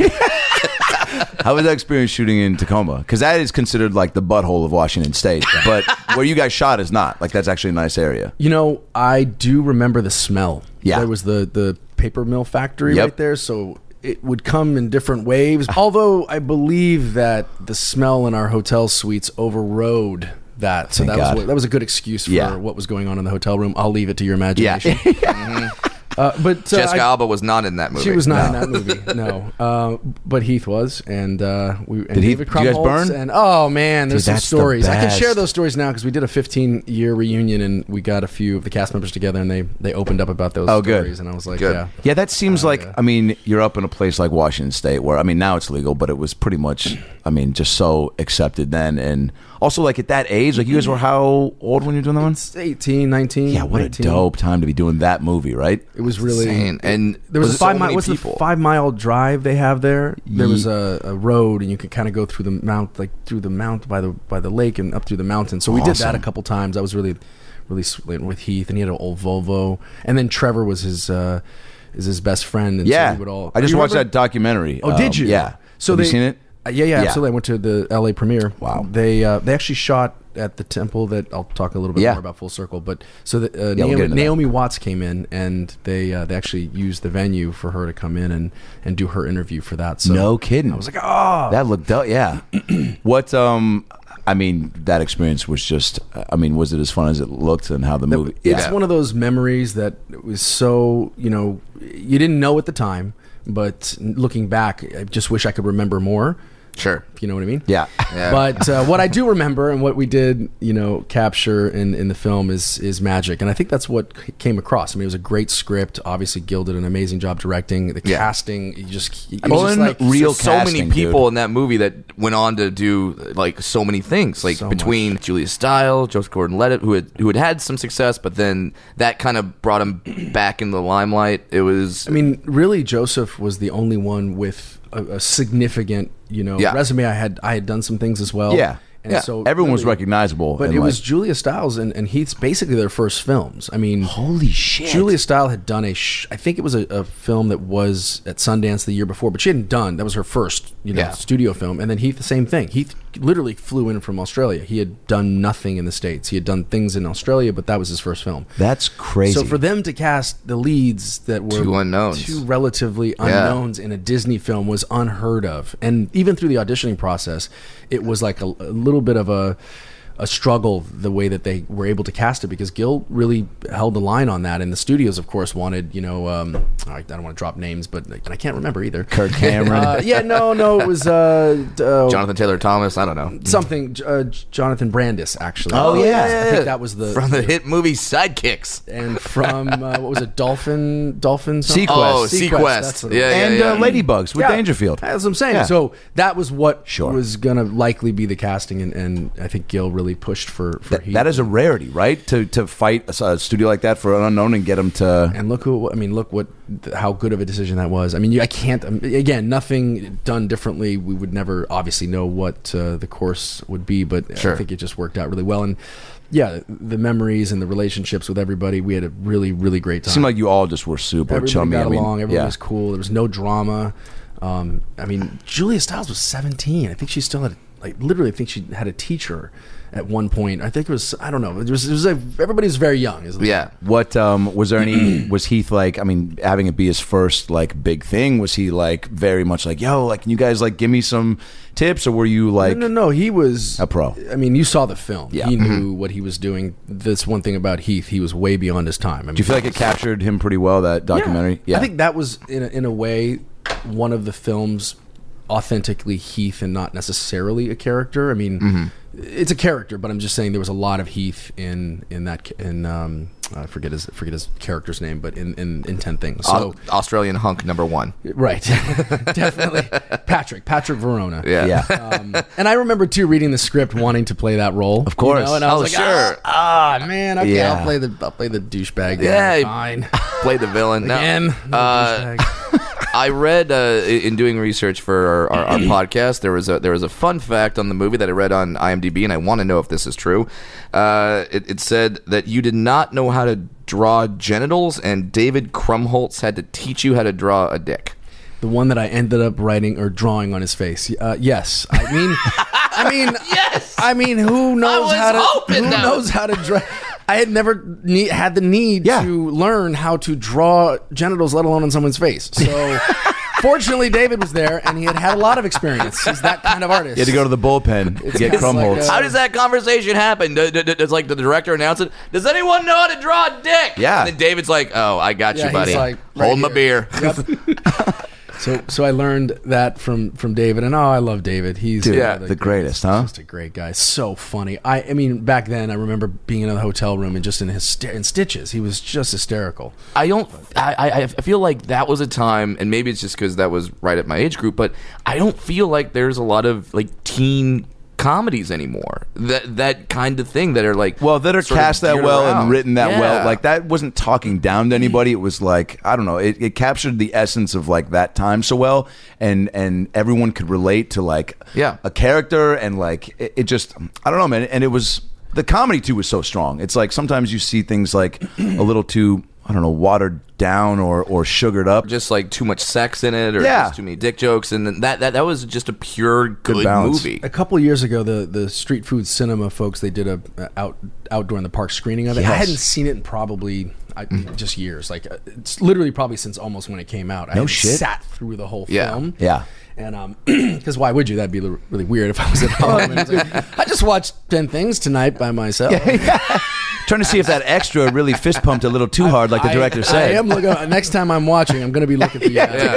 How was that experience shooting in Tacoma? Because that is considered like the butthole of Washington State, but where you guys shot is not. Like that's actually a nice area. You know, I do remember the smell. Yeah. There was the paper mill factory right there, so it would come in different waves. Although I believe that the smell in our hotel suites overrode that. So that was a good excuse for what was going on in the hotel room. I'll leave it to your imagination. Yeah. But Jessica Alba was not in that movie. She was not in that movie. No, but Heath was, and David Did you guys burn? And oh man, there's some that's the stories. I can best. share those stories now because we did a 15-year reunion and we got a few of the cast members together and they opened up about those stories. Good. And I was like, Good. Yeah, that seems like, I mean, you're up in a place like Washington State where, I mean, now it's legal, but it was pretty much, I mean, just so accepted then. And also, like, at that age, like, you guys were how old when you were doing that one? 18, 19. Yeah, what 19. a dope time to be doing that movie, right? It was really Insane. And there was a so 5 mile. many What's the people. 5 mile drive they have there? There was a road, and you could kind of go through the mount, like through the mount by the lake and up through the mountain. So we did that a couple times. I was really sweet with Heath, and he had an old Volvo, and then Trevor was his best friend. And so we would all. I just You watched remember? that documentary. Oh, did you? Yeah. So Have you seen it? Yeah, absolutely. I went to the LA premiere. Wow. They actually shot at the temple that I'll talk a little bit more about Full Circle. But so that Naomi Watts came in and they actually used the venue for her to come in and do her interview for that. So No kidding. I was like, oh, That looked dope. Yeah. What? I mean, that experience was just. I mean, was it as fun as it looked, and how the movie? It's one of those memories that was so, you didn't know at the time, but looking back, I just wish I could remember more. Sure. If you know what I mean? Yeah. But what I do remember and what we did, capture in the film is magic. And I think that's what came across. I mean, it was a great script. Obviously, Gil did an amazing job directing. The casting, Real so casting, many people dude. in that movie that went on to do like so many things, like So between Julia Stiles, Joseph Gordon-Levitt, who had had some success, but then that kind of brought him back in the limelight. It was, I mean, really, Joseph was the only one with a significant, resume. I had done some things as well. Yeah. And so everyone was really- recognizable. But and it like- was Julia Stiles and Heath's basically their first films. I mean, holy shit. Julia Stiles had done I think it was a film that was at Sundance the year before, but she hadn't done. That was her first, studio film. And then Heath, the same thing. Heath literally flew in from Australia. He had done nothing in the States. He had done things in Australia, but that was his first film. That's crazy. So for them to cast the leads that were Two unknowns. two relatively unknowns in a Disney film was unheard of. And even through the auditioning process, it was like a little bit of a struggle the way that they were able to cast it, because Gil really held the line on that, and the studios of course wanted I don't want to drop names, but I can't remember either. Kirk Cameron. It was Jonathan Taylor Thomas. I don't know. something Jonathan Brandis actually. Oh, yeah. I think that was the From the hit movie Sidekicks. and from what was it, Dolphin something? Sequest. Oh, Sequest, Sequest. that's what it Yeah, was. yeah, and yeah. Ladybugs with Dangerfield. That's what I'm saying. Yeah. So that was what Sure. was going to likely be the casting, and I think Gil really pushed for Heath. That is a rarity, right? To fight a studio like that for an unknown and get them to. And look how good of a decision that was. I mean, I can't. Again, nothing done differently. We would never obviously know what the course would be, but Sure. I think it just worked out really well. And yeah, the memories and the relationships with everybody, we had a really, really great time. It seemed like you all just were super Everybody chummy. got I mean, along. Everyone yeah. was cool. There was no drama. I mean, Julia Stiles was 17. I think she still had, literally, I think she had a teacher at one point. I think it was, I don't know. It was everybody was very young. Yeah. What was there any? Was Heath having it be his first big thing? Was he very much yo, can you guys give me some tips, or were you No. He was a pro? I mean, you saw the film. Yeah. He knew what he was doing. That's one thing about Heath. He was way beyond his time. I mean, Do you feel like it captured him pretty well, that documentary? I think that was in a way one of the films authentically Heath and not necessarily a character. I mean, it's a character, but I'm just saying there was a lot of Heath in that. I forget his character's name, but in 10 Things. So Australian hunk #1. right, definitely Patrick Verona. Yeah. And I remember too reading the script, wanting to play that role. Of course. and I was like, sure. man, okay, Yeah. I'll play the douchebag. Yeah, fine. Play the villain. No. Again, another douchebag. I read in doing research for our podcast, there was a fun fact on the movie that I read on IMDb, and I want to know if this is true. It said that you did not know how to draw genitals, and David Krumholtz had to teach you how to draw a dick. The one that I ended up writing or drawing on his face. Yes, I mean, Yes. I mean, who knows was how to? hoping Who that- knows how to draw? I had never had the need Yeah. to learn how to draw genitals, let alone on someone's face. So, fortunately, David was there, and he had a lot of experience. He's that kind of artist. You had to go to the bullpen, get kind of Krumholtz. like How does that conversation happen? Does the director announce it? Does anyone know how to draw a dick? Yeah. And then David's like, "Oh, I got Yeah, you, buddy. he's like, right Hold my here." beer." Yep. So I learned that from David, and I love David. He's Dude, Yeah. the greatest, huh? Just a great guy. So funny. I mean, back then I remember being in a hotel room and just in stitches. He was just hysterical. I feel like that was a time, and maybe it's just because that was right at my age group, but I don't feel like there's a lot of teen comedies anymore. That kind of thing that are that are sort of cast that geared well around. and written that Yeah. well. That wasn't talking down to anybody. It was I don't know. It captured the essence of that time so well, and everyone could relate to a character, and it just, I don't know, man. And it was, the comedy too was so strong. It's sometimes you see things a little too, I don't know, watered down or sugared up. just too much sex in it, or Yeah. just too many dick jokes, and then that was just a pure good balance. movie. A couple of years ago, the Street Food Cinema folks, they did a outdoor in the park screening of it. Yes. I hadn't seen it in probably just years. It's literally probably since almost when it came out. I hadn't shit. sat through the whole Yeah. film. Yeah. And because why would you? That'd be really weird if I was at home. And it's I just watched 10 Things tonight by myself. Trying to see if that extra really fist pumped a little too hard, like the director said. I am looking. Next time I'm watching, I'm going to be looking for you. Yeah.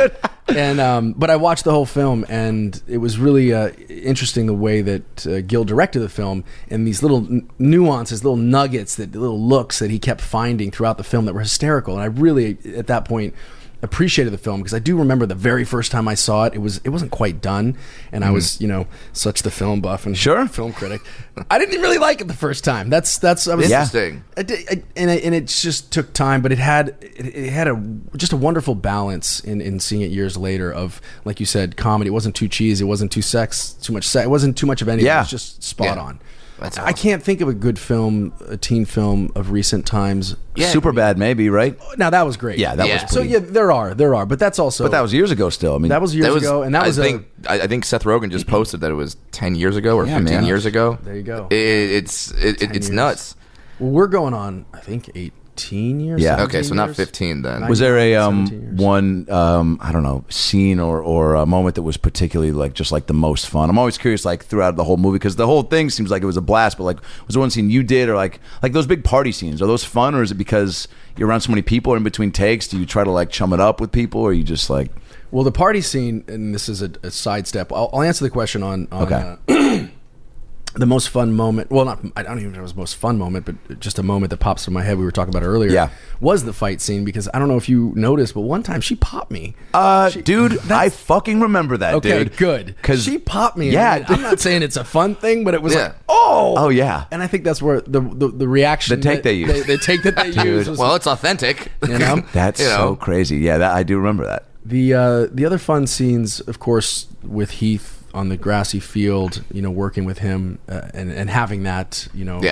And but I watched the whole film, and it was really interesting the way that Gil directed the film, and these little nuances, little nuggets, little looks that he kept finding throughout the film that were hysterical. And I really, at that point, appreciated the film, because I do remember the very first time I saw it, it wasn't quite done, and I was, such the film buff and film critic. I didn't really like it the first time. I was interesting. and it just took time, but it had just a wonderful balance in seeing it years later of, like you said, comedy. It wasn't too cheesy. It wasn't too much sex. It wasn't too much of anything. It was just spot on. That's awesome. I can't think of a good film, a teen film of recent times. Superbad, maybe, right? Now that was great. Yeah, that was pretty. So there are, but that's also. But that was years ago. Still, I mean, that was years ago, and that was. I think Seth Rogen just posted that it was 10 years ago or 15 years ago. There you go. It's nuts. Well, we're going on, I think, 18 years. Yeah. Okay, so not 15 then. Was there a one I don't know, scene or a moment that was particularly just the most fun? I'm always curious, throughout the whole movie, because the whole thing seems like it was a blast. But was there one scene you did, or like those big party scenes? Are those fun, or is it because you're around so many people, or in between takes, do you try to chum it up with people, or you just Well, the party scene, and this is a sidestep. I'll answer the question on okay. The most fun moment. Well, I don't even know if it was the most fun moment, but just a moment that pops in my head. We were talking about it earlier. Yeah. Was the fight scene, because I don't know if you noticed, but one time she popped me. Dude, I fucking remember that. Okay, dude. good. Because she popped me. Yeah, I'm not saying it's a fun thing, but it was oh yeah. And I think that's where the reaction, the take they use, the take that they use. Well, it's authentic. That's so crazy. Yeah, I do remember that. The other fun scenes, of course, with Heath on the grassy field, working with him and having that,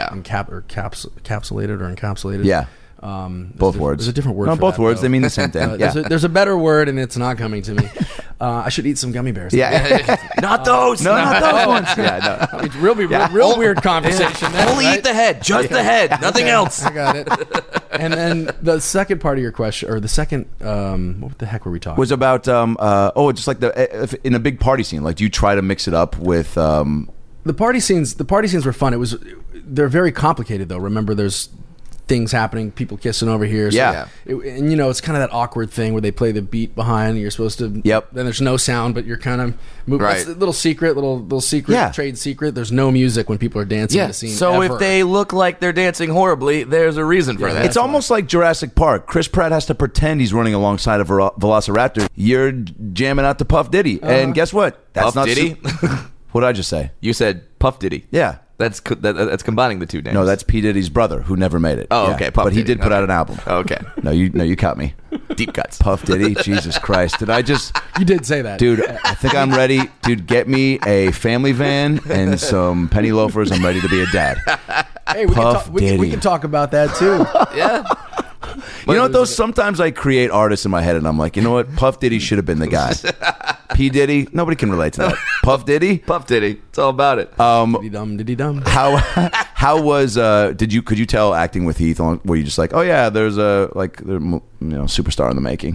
encapsulated or encapsulated. Yeah. Both words. There's a different word. No, for both that, words. though. They mean the same thing. There's a better word, and it's not coming to me. I should eat some gummy bears. Yeah. Not those. No, not those ones. Yeah, no. It's real weird conversation. Then, Only eat the head, just the head, nothing else. I got it. And then the second part of your question, or the second, what the heck were we talking? Was about just in a big party scene. Do you try to mix it up with the party scenes? The party scenes were fun. They're very complicated though. Remember, there's things happening, people kissing over here. So it's kind of that awkward thing where they play the beat behind, and you're supposed to. Yep. Then there's no sound, but you're kind of moving. Right. It's a little secret, trade secret. There's no music when people are dancing in the scene. So ever. if they look like they're dancing horribly, there's a reason for that. It's almost like Jurassic Park. Chris Pratt has to pretend he's running alongside a Velociraptor. You're jamming out to Puff Diddy, and guess what? That's Puff not Diddy? What did I just say? You said Puff Diddy. Yeah. That's combining the two names. No, that's P. Diddy's brother who never made it. Oh, okay. Puff but he Diddy. did put out an album. Oh, okay. No, you caught me. Deep cuts. Puff Diddy. Jesus Christ. Did I just... You did say that. Dude, I think I'm ready. Dude, get me a family van and some penny loafers. I'm ready to be a dad. Hey, Puff Diddy. we can talk about that too. Yeah. You know what, though? Sometimes I create artists in my head, and I'm like, you know what? Puff Diddy should have been the guy. P. Diddy, nobody can relate to that. Puff Diddy? Puff Diddy. It's all about it. Diddy dum. How was could you tell acting with Heath were you just like, oh yeah, there's a superstar in the making?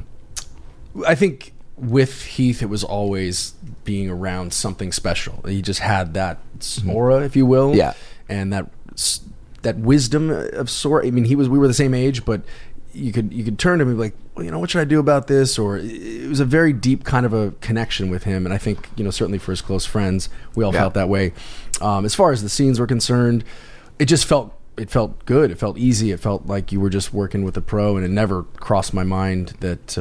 I think with Heath, it was always being around something special. He just had that aura, if you will. Yeah. And that wisdom of sort. I mean, we were the same age, but you could turn to him and be like, well, what should I do about this? Or it was a very deep kind of a connection with him. And I think, certainly for his close friends, we all felt that way. As far as the scenes were concerned, it felt good. It felt easy. It felt like you were just working with a pro, and it never crossed my mind that,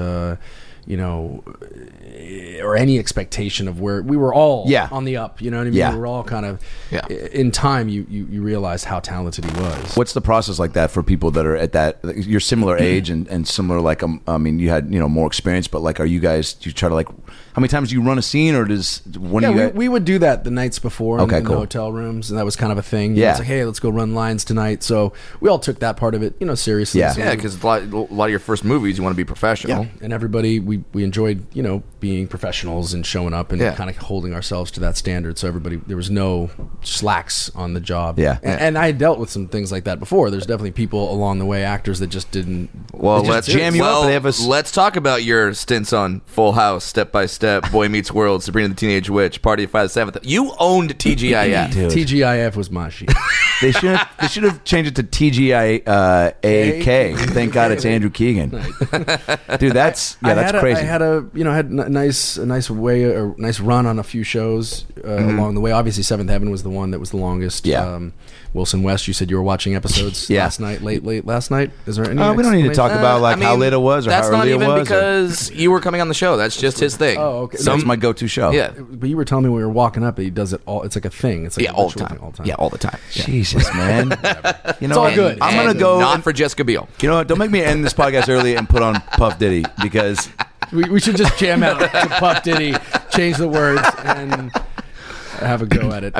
or any expectation of where we were all on the up. You know what I mean? Yeah. We were all kind of in time. You realized how talented he was. What's the process like that for people that are at that you're similar age and similar? You had more experience, but do you try to how many times do you run a scene, or we would do that the nights before in the cool. hotel rooms, and that was kind of a thing. Yeah, it's like, hey, let's go run lines tonight. So we all took that part of it, seriously. Yeah, yeah, because a lot of your first movies, you want to be professional. Yeah, and everybody we enjoyed being professionals and showing up and kind of holding ourselves to that standard. So everybody, there was no slacks on the job. Yeah, and I dealt with some things like that before. There's definitely people along the way, actors that just didn't. Well, let's jam you up. Let's talk about your stints on Full House, Step by Step, Boy Meets World, Sabrina the Teenage Witch, Party of 5/7. You owned TGIF. Dude. TGIF was my shit. They should have changed it to TGIAK. Thank God it's Andrew Keegan. Dude, that's crazy. crazy. I had a nice run on a few shows along the way. Obviously, Seventh Heaven was the one that was the longest. Yeah. Wilson West, you said you were watching episodes last night, late last night. Is there any? We don't need to talk about how late it was or how early it was. That's not even because you were coming on the show. That's just his thing. Oh, okay. That's my go-to show. Yeah. But you were telling me when we were walking up that he does it all. It's like a thing. It's like all the time. Yeah, all the time. Yeah. Jesus, man. You know, it's all good. I'm going to go. Not for Jessica Biel. You know what? Don't make me end this podcast early and put on Puff Diddy because we should just jam out to Puff Diddy, change the words, and have a go at it.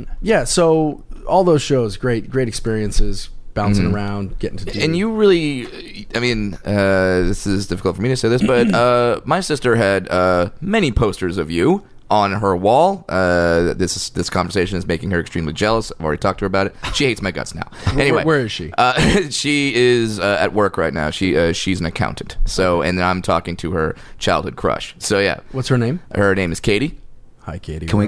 So all those shows, great experiences, bouncing around, getting to do. And you really, this is difficult for me to say this, but my sister had many posters of you on her wall. This conversation is making her extremely jealous. I've already talked to her about it. She hates my guts now. Anyway, where is she? She is at work right now. She's an accountant. So, and I'm talking to her childhood crush. So yeah, what's her name? Her name is Katie. Hi, Katie. Can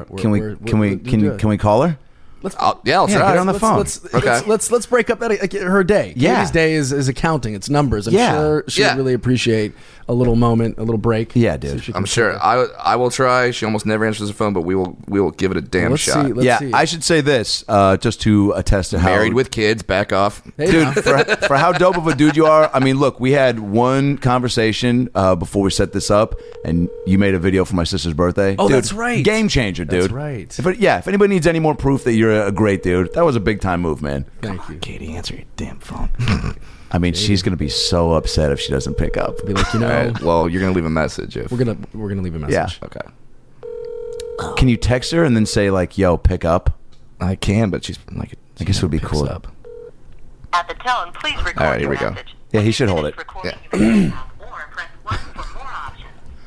we call her? I'll try. Get her on the phone. Let's break up her day. Yeah. Katie's day is accounting. It's numbers. I'm sure she'd really appreciate a little moment, a little break. Yeah, dude. I'm sure. I will try. She almost never answers the phone, but we will give it a damn shot. Let's see. I should say this just to attest to how married with kids. Back off, dude. for how dope of a dude you are. I mean, look, we had one conversation before we set this up, and you made a video for my sister's birthday. Oh, dude, that's right. Game changer, dude. That's right. If anybody needs any more proof that you're a great dude, that was a big time move, man. Thank you, Katie. Answer your damn phone. I mean, she's gonna be so upset if she doesn't pick up. Be like, right, well, you're gonna leave a message. If we're gonna leave a message. Yeah. Okay. Can you text her and then say like, "Yo, pick up"? I can, but she's like, I guess it would be cool. Up. At the tone, please record all right, here we your go. message. Yeah, he should hold it. Recording, you may hang up or press 1 for more options.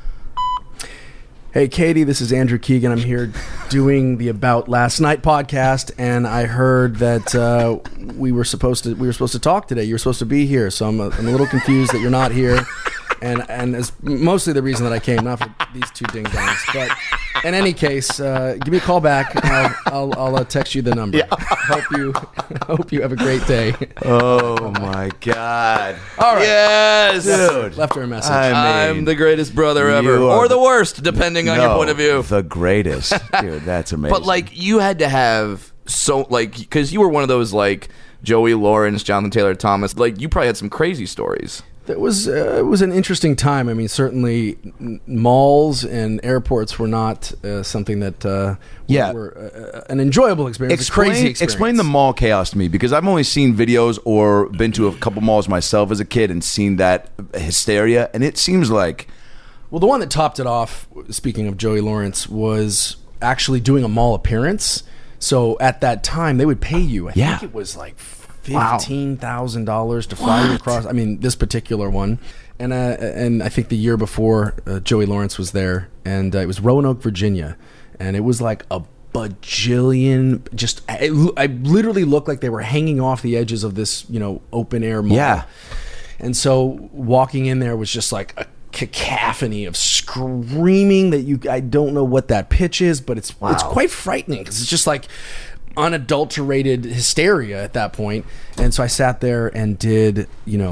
Hey, Katie, this is Andrew Keegan. I'm here doing the About Last Night podcast, and I heard that we were supposed to talk today. You were supposed to be here, so I'm a little confused that you're not here. And as mostly the reason that I came, not for these two ding dongs. But in any case, give me a call back. And I'll text you the number. Yeah. Hope you have a great day. Oh my God! All right, yes, dude. Left her a message. I'm the greatest brother ever, You are or the worst, depending on your point of view. The greatest, dude. That's amazing. But like, you had to have because you were one of those like Joey Lawrence, Jonathan Taylor Thomas. Like, you probably had some crazy stories. It was an interesting time. I mean, certainly malls and airports were not something that were an enjoyable experience. Crazy experience. Explain the mall chaos to me, because I've only seen videos or been to a couple malls myself as a kid and seen that hysteria, and it seems like... Well, the one that topped it off, speaking of Joey Lawrence, was actually doing a mall appearance. So at that time, they would pay you. I think it was like $15,000 to fly you across. I mean, this particular one, and I think the year before, Joey Lawrence was there, and it was Roanoke, Virginia, and it was like a bajillion. Just I literally looked like they were hanging off the edges of this open air mall. Yeah, and so walking in there was just like a cacophony of screaming that I don't know what that pitch is, but it's quite frightening because it's just like unadulterated hysteria at that point. And so I sat there and did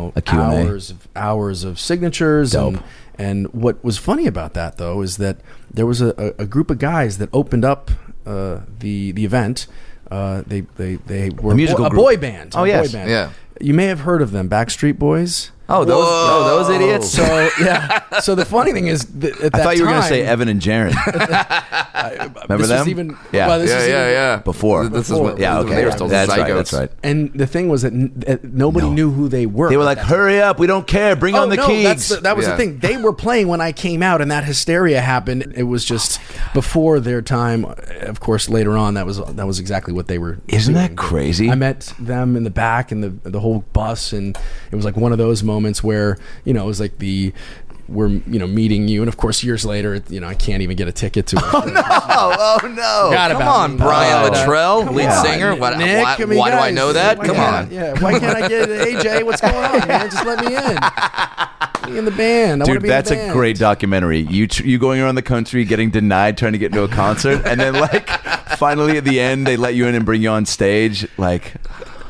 hours of signatures. And what was funny about that, though, is that there was a group of guys that opened up the event. They were a boy band. Oh, yes. Boy band. Yeah. You may have heard of them, Backstreet Boys. Oh, those idiots. So yeah. So the funny thing is, that at that I thought you were going to time- say Evan and Jaron. Remember them? Yeah. Before. This is when, yeah, this is when they were still that's right. zygotes. That's right. And the thing was that nobody knew who they were. They were like, "Hurry up! We don't care. Bring on the keys." That was the thing. They were playing when I came out, and that hysteria happened. It was just before their time. Of course, later on, that was exactly what they were. Isn't doing. that crazy? I met them in the back and the whole bus, and it was like one of those moments where it was like we're meeting you, and of course years later I can't even get a ticket to it. Oh no! Come on, Brian Luttrell, lead singer. Why do I know that? Come on. Yeah, why can't I get AJ? What's going on, man? Just let me in. Let me in the band. I Dude, wanna be that's in the band. a great documentary. You going around the country getting denied trying to get into a concert, and then like finally at the end they let you in and bring you on stage. Like,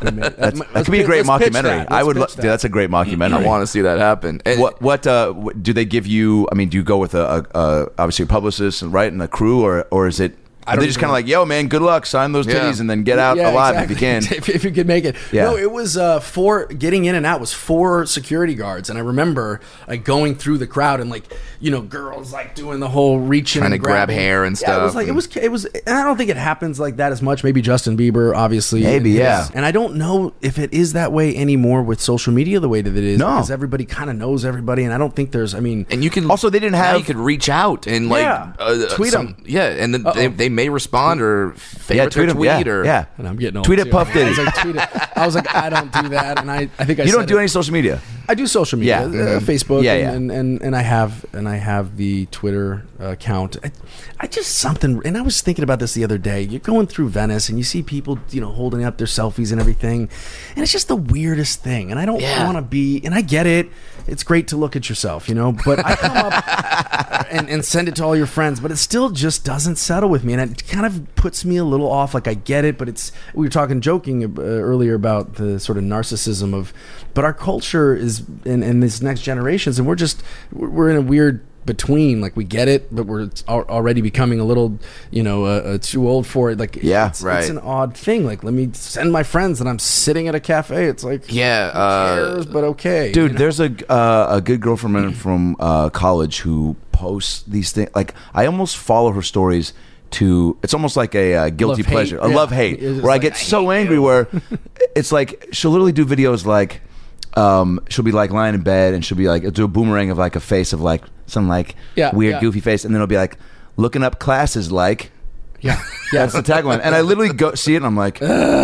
That could be a great mockumentary. I would. Dude, that's a great mockumentary. I want to see that happen. And what do they give you? I mean, do you go with obviously a publicist and right and a crew, or is it? Are they just kind of like, yo, man, good luck, sign those titties, and then get out alive if you can. if you could make it. Yeah. No, it was getting in and out was 4 security guards, and I remember like going through the crowd and like girls like doing the whole reaching, trying and to grab grabbing. hair and stuff. It was like it was. And I don't think it happens like that as much. Maybe Justin Bieber, obviously, maybe, yeah. And I don't know if it is that way anymore with social media the way that it is. No, because everybody kind of knows everybody, and I don't think there's. I mean, and you can also they didn't have. You could reach out and like tweet them. Yeah, and then they may respond or favorite tweet their tweet or And I'm getting old tweet at too. Puff Diddy. I was like, I don't do that, and I think I. You don't do any social media. I do social media, Facebook, and I have the Twitter account. I just something, and I was thinking about this the other day. You're going through Venice, and you see people, holding up their selfies and everything, and it's just the weirdest thing. And I don't want to be, and I get it. It's great to look at yourself, but I come up and send it to all your friends, but it still just doesn't settle with me, and it kind of puts me a little off. Like I get it, but we were joking earlier about the sort of narcissism but our culture is in these next generations, and we're in a weird between, like we get it, but we're already becoming a little, too old for it. Like, it's an odd thing. Like, let me send my friends that I'm sitting at a cafe. It's like, who cares, but okay, dude. There's a good girlfriend from college who posts these things. Like, I almost follow her stories. It's almost like a guilty pleasure, a love-hate, where I get so angry where it's like she'll literally do videos like she'll be like lying in bed and she'll be like do a boomerang of like a face of like some like weird goofy face, and then it'll be like looking up classes like that's the tagline, and I literally go see it and I'm like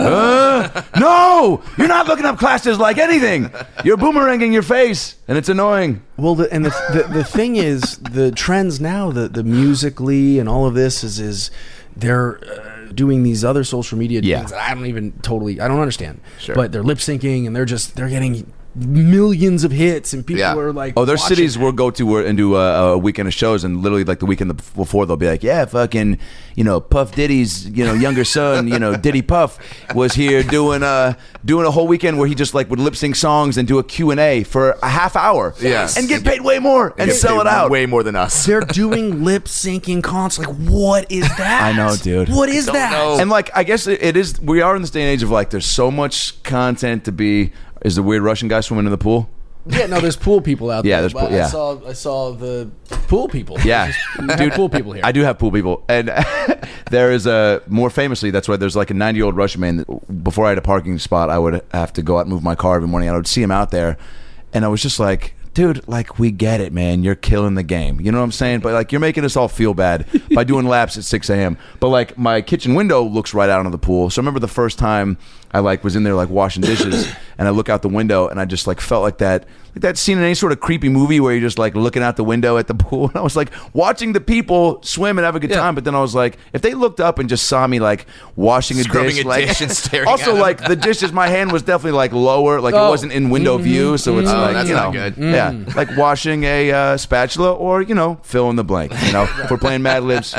no, you're not looking up classes like anything, you're boomeranging your face and it's annoying. Well, the thing is, the trends now, the Musical.ly and all of this is they're doing these other social media things that I don't understand. Sure. But they're lip syncing and they're getting millions of hits, and people are like, there's cities we'll go to and do a weekend of shows, and literally like the weekend before they'll be like, fucking Puff Diddy's younger son Diddy Puff was here doing a whole weekend where he just like would lip sync songs and do a Q&A for a half hour and get paid way more and sell it out way more than us. They're doing lip syncing concerts. Like, what is that? I know, dude. What is that? Know. And like, I guess it is, we are in this day and age of like there's so much content to be. Is the weird Russian guy swimming in the pool? Yeah, no, there's pool people out there. Yeah, there's pool. Yeah, I saw the pool people. Yeah, dude, pool people here. I do have pool people, and there is more famously. That's why there's like a 90-year-old Russian man. Before I had a parking spot, I would have to go out and move my car every morning. And I would see him out there, and I was just like, dude, like, we get it, man. You're killing the game. You know what I'm saying? But like, you're making us all feel bad by doing laps at 6 a.m. But like, my kitchen window looks right out onto the pool. So I remember the first time I like was in there like washing dishes, and I look out the window, and I just like felt like that scene in any sort of creepy movie where you're just like looking out the window at the pool. And I was like watching the people swim and have a good time. But then I was like, if they looked up and just saw me like washing a dish, and staring also at like the dishes, my hand was definitely like lower, like it wasn't in window view. So it's like, that's not good. Yeah, like washing a spatula, or fill in the blank. If we're playing Mad Libs,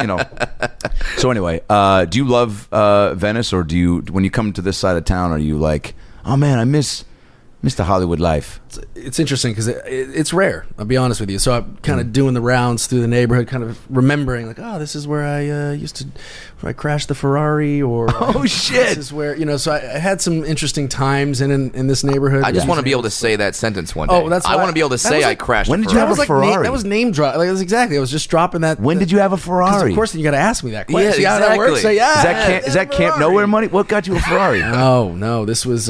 So anyway, do you love Venice, or do you, when you come to this side of town, are you like, oh man, I miss the Hollywood life? It's interesting because it's rare, I'll be honest with you. So I'm kind of doing the rounds through the neighborhood, kind of remembering like, oh, this is where I where I crashed the Ferrari, or oh shit, this is where so I had some interesting times in this neighborhood. I just want to be able to say that sentence one day. Oh, that's I want to be able to say I crashed. When did you have a Ferrari? That was name drop. Like, exactly. I was just dropping that. When did you have a Ferrari? Of course, then you got to ask me that question. Yeah, See how that works? exactly. Say, Is that Camp Nowhere money? What got you a Ferrari? No, this was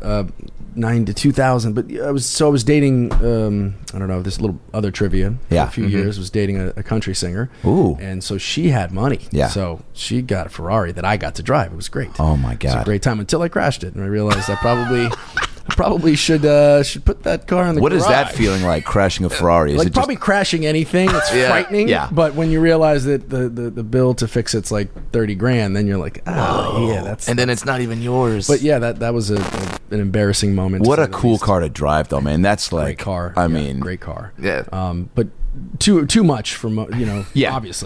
9 to 2000. But I was dating. I don't know, this little other trivia. For a few years, was dating a country singer. Ooh, and so she had money. Yeah, so she got a Ferrari that I got to drive. It was great. Oh my god, it was a great time until I crashed it, and I realized I probably should put that car in the What garage. is that feeling like, crashing a Ferrari? Is like it probably crashing anything. It's frightening. Yeah. But when you realize that the bill to fix it's like $30,000, then you're like, that's. And then it's not even yours. But yeah, that was an embarrassing moment. What a cool car to drive, though, man. That's like great car. I mean, great car. Yeah. But too much for obviously.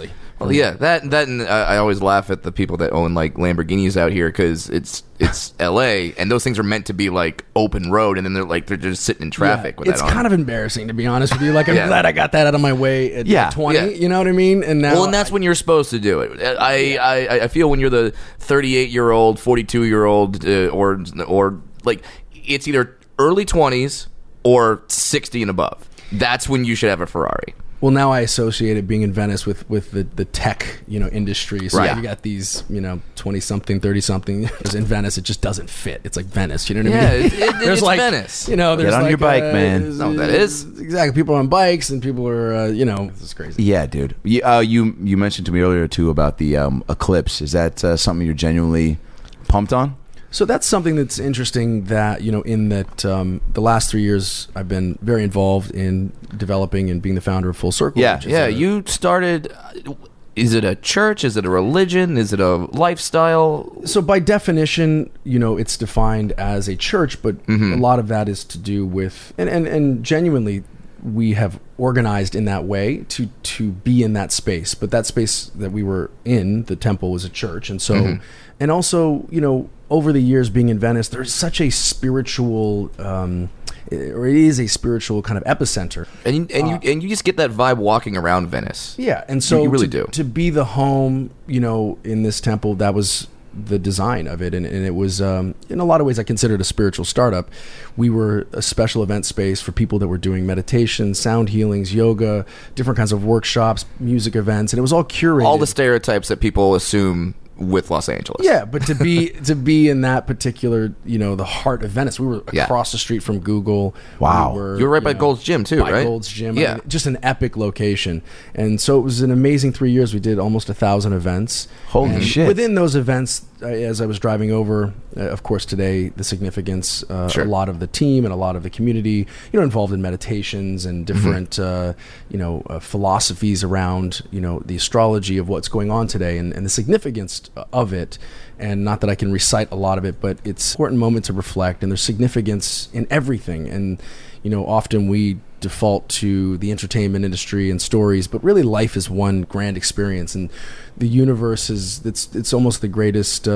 Exactly. Well, yeah, that and I always laugh at the people that own like Lamborghinis out here because it's L.A. and those things are meant to be like open road, and then they're just sitting in traffic with it's that on. kind of embarrassing, to be honest with you. Like, I'm Yeah. glad I got that out of my way at 20. Yeah. You know what I mean? And now, Well, and that's when you're supposed to do it. I feel when you're the 38-year-old, 42-year-old, or like it's either early 20s or 60 and above. That's when you should have a Ferrari. well, now I associate it being in Venice with the tech, industry. So Right. you got these, 20-something, 30-something in Venice. It just doesn't fit. It's like Venice. You know what Yeah, I mean? it's Venice. There's Get on like, your bike, man. No, that is. exactly. People are on bikes and people are, this is crazy. Yeah, dude. You mentioned to me earlier too about the eclipse. Is that something you're genuinely pumped on? So that's something that's interesting that, in that the last 3 years I've been very involved in developing and being the founder of Full Circle. Yeah. which is Yeah, a- you started. Is it a church? Is it a religion? Is it a lifestyle? So by definition, it's defined as a church, but a lot of that is to do with, and genuinely, we have organized in that way to be in that space. But that space that we were in, the temple, was a church. And so, and also, over the years being in Venice, there's such a spiritual, or it is a spiritual kind of epicenter. And you just get that vibe walking around Venice. Yeah, and so You really to, do. to be the home, in this temple, that was the design of it, and it was in a lot of ways I consider it a spiritual startup. We were a special event space for people that were doing meditation, sound healings, yoga, different kinds of workshops, music events, and it was all curated. All the stereotypes that people assume with Los Angeles. Yeah, but to be in that particular, the heart of Venice, we were across the street from Google. Wow. We were, You were right by Gold's Gym too, by right? Gold's Gym. Yeah. Just an epic location. And so it was an amazing 3 years. We did almost 1,000 events. Holy And shit. Within those events, as I was driving over, of course, today, the significance, Sure. a lot of the team and a lot of the community, involved in meditations and different, philosophies around, the astrology of what's going on today and the significance of it. And not that I can recite a lot of it, but it's an important moment to reflect, and there's significance in everything. And, often we default to the entertainment industry and stories, but really life is one grand experience, and the universe it's almost the greatest,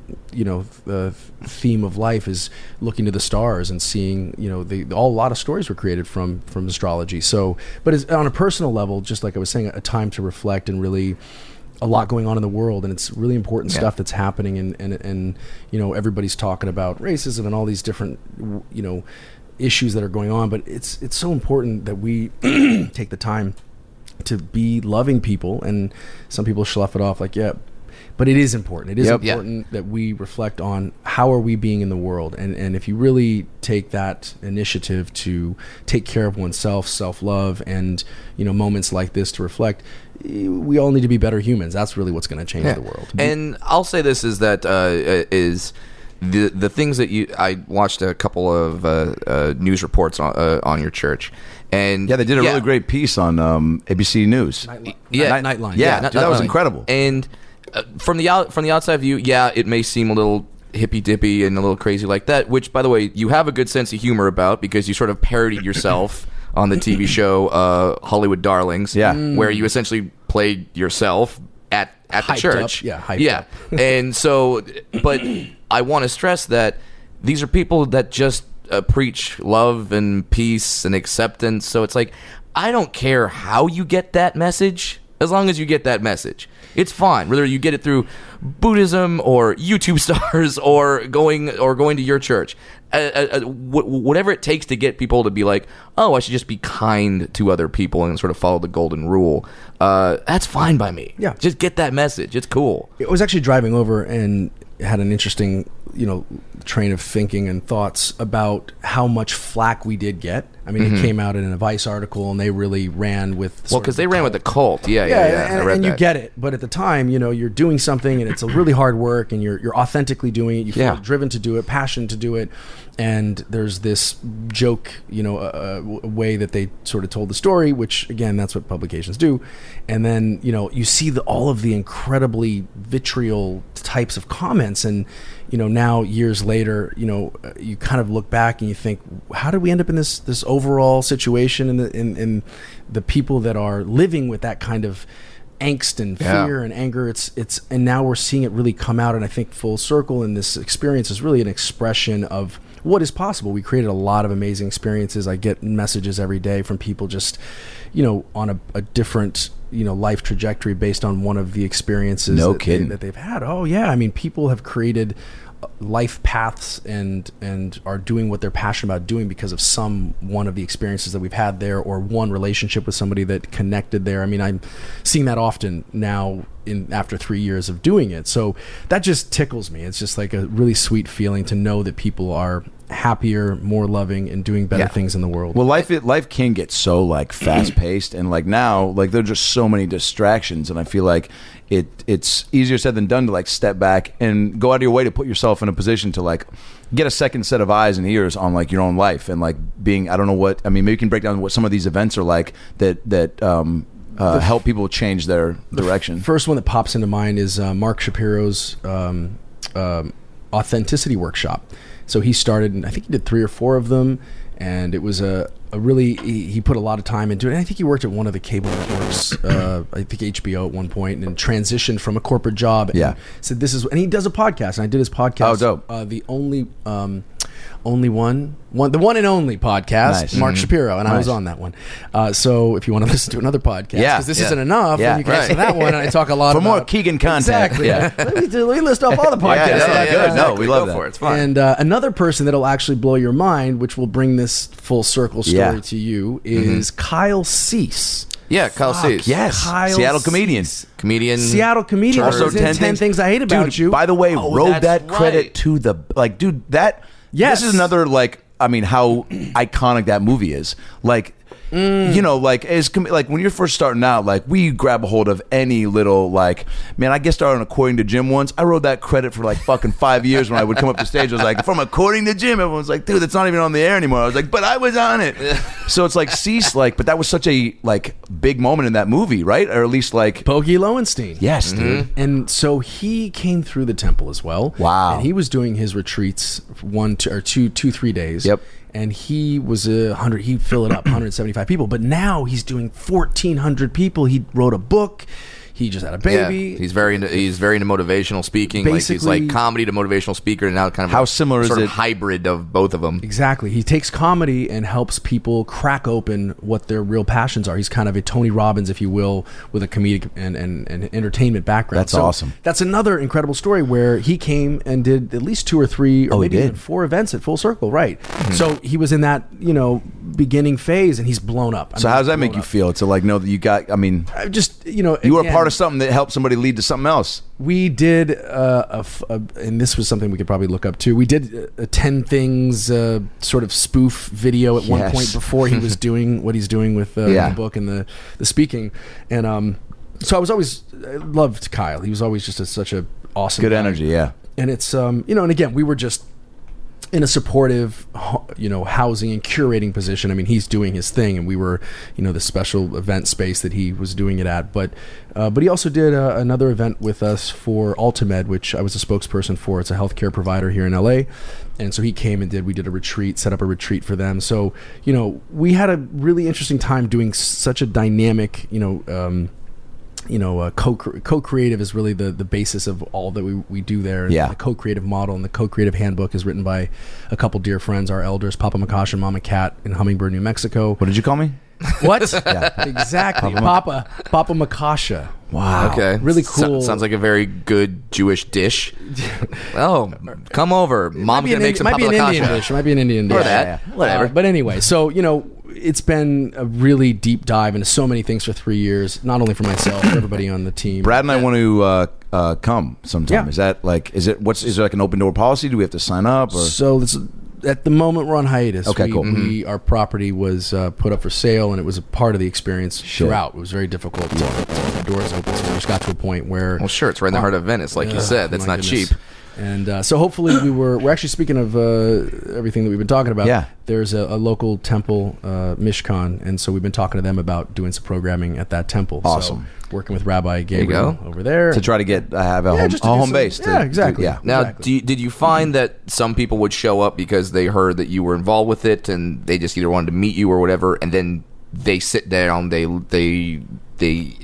the theme of life is looking to the stars and seeing, a lot of stories were created from astrology. So, but it's, on a personal level, just like I was saying, a time to reflect and really a lot going on in the world, and it's really important stuff that's happening, and everybody's talking about racism and all these different issues that are going on, but it's so important that we take the time to be loving people. And some people slough it off like, but it is important. It is important that we reflect on how are we being in the world, and if you really take that initiative to take care of oneself, self-love, and moments like this to reflect, we all need to be better humans. That's really what's going to change the world. And I'll say this is that is the things that I watched a couple of news reports on your church, and Yeah, they did a really great piece on ABC News. Nightline. Yeah, dude, that was incredible. And from the outside view, it may seem a little hippy dippy and a little crazy like that. Which, by the way, you have a good sense of humor about, because you sort of parodied yourself on the TV show Hollywood Darlings, where you essentially played yourself at the Hyped church. up. Hyped up. And so, but I want to stress that these are people that just preach love and peace and acceptance. So it's like, I don't care how you get that message, as long as you get that message. It's fine, whether you get it through Buddhism or YouTube stars or going to your church. Whatever it takes to get people to be like, oh, I should just be kind to other people and sort of follow the golden rule. That's fine by me. Yeah. Just get that message. It's cool. I was actually driving over and had an interesting, train of thinking and thoughts about how much flack we did get. I mean, it came out in a Vice article, and they really ran with. Well, because they ran with the cult. Yeah. And, I read and that. you get it, but at the time, you're doing something, and it's a really hard work, and you're authentically doing it. You feel driven to do it, passion to do it, and there's this joke, a way that they sort of told the story, which again, that's what publications do, and then you see all of the incredibly vitriol types of comments, and now years later, you kind of look back and you think, how did we end up in this overall situation, and in the people that are living with that kind of angst and fear and anger. And now we're seeing it really come out, and I think full circle. And this experience is really an expression of what is possible. We created a lot of amazing experiences. I get messages every day from people just, on a different, life trajectory based on one of the experiences that they've had. Oh yeah. I mean, people have created life paths and are doing what they're passionate about doing because of one of the experiences that we've had there, or one relationship with somebody that connected there. I mean, I'm seeing that often now after 3 years of doing it. So that just tickles me. It's just like a really sweet feeling to know that people are happier, more loving, and doing better things in the world. Well, life can get so like fast paced, and like now, like there are just so many distractions, and I feel like it's easier said than done to like step back and go out of your way to put yourself in a position to like get a second set of eyes and ears on like your own life, and like being, I don't know what, I mean, maybe you can break down what some of these events are like that help people change their direction. First one that pops into mind is Mark Shapiro's Authenticity Workshop. So he started, and I think he did 3 or 4 of them, and it was a really, he put a lot of time into it. And I think he worked at one of the cable networks, I think HBO at one point, and transitioned from a corporate job. And said this is, and he does a podcast, and I did his podcast. Oh, dope. The only and only podcast, nice. Mark Shapiro, and I was on that one. So if you want to listen to another podcast, because this isn't enough, then you can listen to that one, and I talk a lot for about more Keegan content. Exactly. Let me list off all the podcasts. Good. No, we love that. It's fun. And another person that'll actually blow your mind, which will bring this full circle story to you, is Kyle Cease. Yeah, Kyle Cease. Yes, Kyle Seattle Cease. comedian. Seattle comedian. Also, Also, 10 things I hate about dude, you. By the way, wrote that right. credit to the dude. Yes. This is another I mean, how iconic that movie is. Like, like when you're first starting out, like we grab a hold of any little man, I guest started on According to Jim once. I wrote that credit for like fucking 5 years when I would come up to stage. I was like, from According to Jim. Everyone's like, dude, that's not even on the air anymore. I was like, but I was on it. So it's like Cease, but that was such a big moment in that movie, right? Or at least Pokey Lowenstein. Yes, dude. And so he came through the temple as well. Wow. And he was doing his retreats 3 days. Yep. And he was he'd fill it up, 175 people. But now he's doing 1,400 people. He wrote a book. He just had a baby. Yeah, he's very into motivational speaking. He's like comedy to motivational speaker, and now kind of how similar sort is of it? Hybrid of both of them. Exactly. He takes comedy and helps people crack open what their real passions are. He's kind of a Tony Robbins, if you will, with a comedic and entertainment background. That's awesome. That's another incredible story where he came and did at least 2 or 3 or maybe even 4 events at Full Circle. Right. Mm-hmm. So he was in that beginning phase, and he's blown up. So how does that make you feel to know that you got? I mean, you were a part of something that helped somebody lead to something else. We did, and this was something we could probably look up too. We did a 10 things sort of spoof video at one point before he was doing what he's doing with the book and the speaking. And so I loved Kyle. He was always just such a awesome good guy. energy, yeah. And it's and again, we were just in a supportive, housing and curating position. I mean, he's doing his thing, and we were, the special event space that he was doing it at. But he also did another event with us for Ultimed, which I was a spokesperson for. It's a healthcare provider here in LA. And so he came and we did a retreat, set up a retreat for them. So, we had a really interesting time doing such a dynamic, co-creative is really the basis of all that we do there. And the co-creative model and the co-creative handbook is written by a couple dear friends, our elders, Papa Makash and Mama Cat in Hummingbird, New Mexico. What did you call me? What? Exactly. Papa Makasha. Wow. Okay. Really cool. Sounds like a very good Jewish dish. Oh, come over. Mom's going to make some Papa Makasha. It might be an Indian dish. Or that. Whatever. But anyway, so, it's been a really deep dive into so many things for 3 years, not only for myself, for everybody on the team. Brad and I want to come sometime. Yeah. Is that is there an open door policy? Do we have to sign up? Or? So at the moment we're on hiatus. Okay, cool. Our property was put up for sale, and it was a part of the experience throughout. It was very difficult to get the doors open. So we just got to a point where it's right in the heart of Venice, like you said. That's not cheap. And so hopefully we're actually, speaking of everything that we've been talking about, there's a local temple, Mishkan, and so we've been talking to them about doing some programming at that temple. Awesome. So working with Rabbi Gabriel over there. To try to have a home base. Exactly. Now, did you find that some people would show up because they heard that you were involved with it, and they just either wanted to meet you or whatever, and then they sit down, they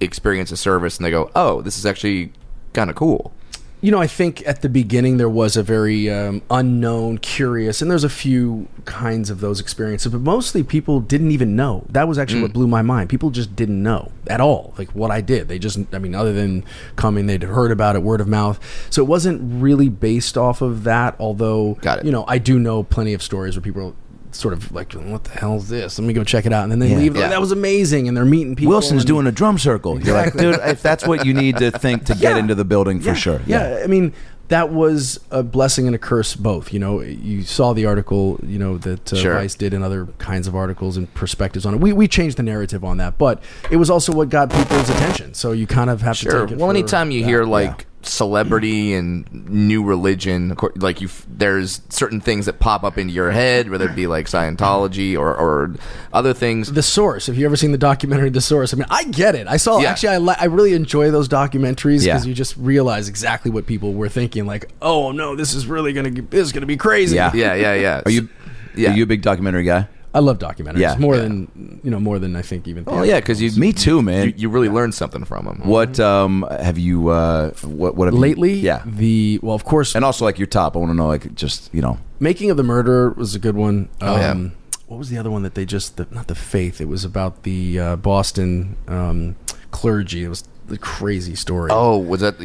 experience a service and they go, oh, this is actually kind of cool? You know, I think at the beginning there was a very unknown, curious, and there's a few kinds of those experiences, but mostly people didn't even know. That was actually what blew my mind. People just didn't know at all, like what I did. They just, I mean, other than coming, they'd heard about it, word of mouth. So it wasn't really based off of that, although, you know, I do know plenty of stories where people are sort of like, what the hell is this? Let me go check it out. And then they leave. Like, that was amazing. And they're meeting people. Wilson's doing a drum circle. Exactly. You're like, dude, if that's what you need to think to get into the building, for sure. Yeah. I mean, that was a blessing and a curse both. You know, you saw the article, you know, that Vice did and other kinds of articles and perspectives on it. We changed the narrative on that, but it was also what got people's attention. So you kind of have to take it. Well, anytime you hear like celebrity and new religion, like there's certain things that pop up into your head, whether it be like Scientology or other things. The Source. Have you ever seen the documentary The Source? I mean, I get it. I saw actually I really enjoy those documentaries because you just realize exactly what people were thinking. Like, oh no, this is really gonna be crazy. Yeah. Are you a big documentary guy? I love documentaries more than I think even. Oh yeah, because me too, man. You really learn something from them. What have you? What have lately? You, well, of course, and also like your top. I want to know, like, just Making of the Murder was a good one. What was the other one that they just not the Faith? It was about the Boston clergy. It was the crazy story. Oh, was that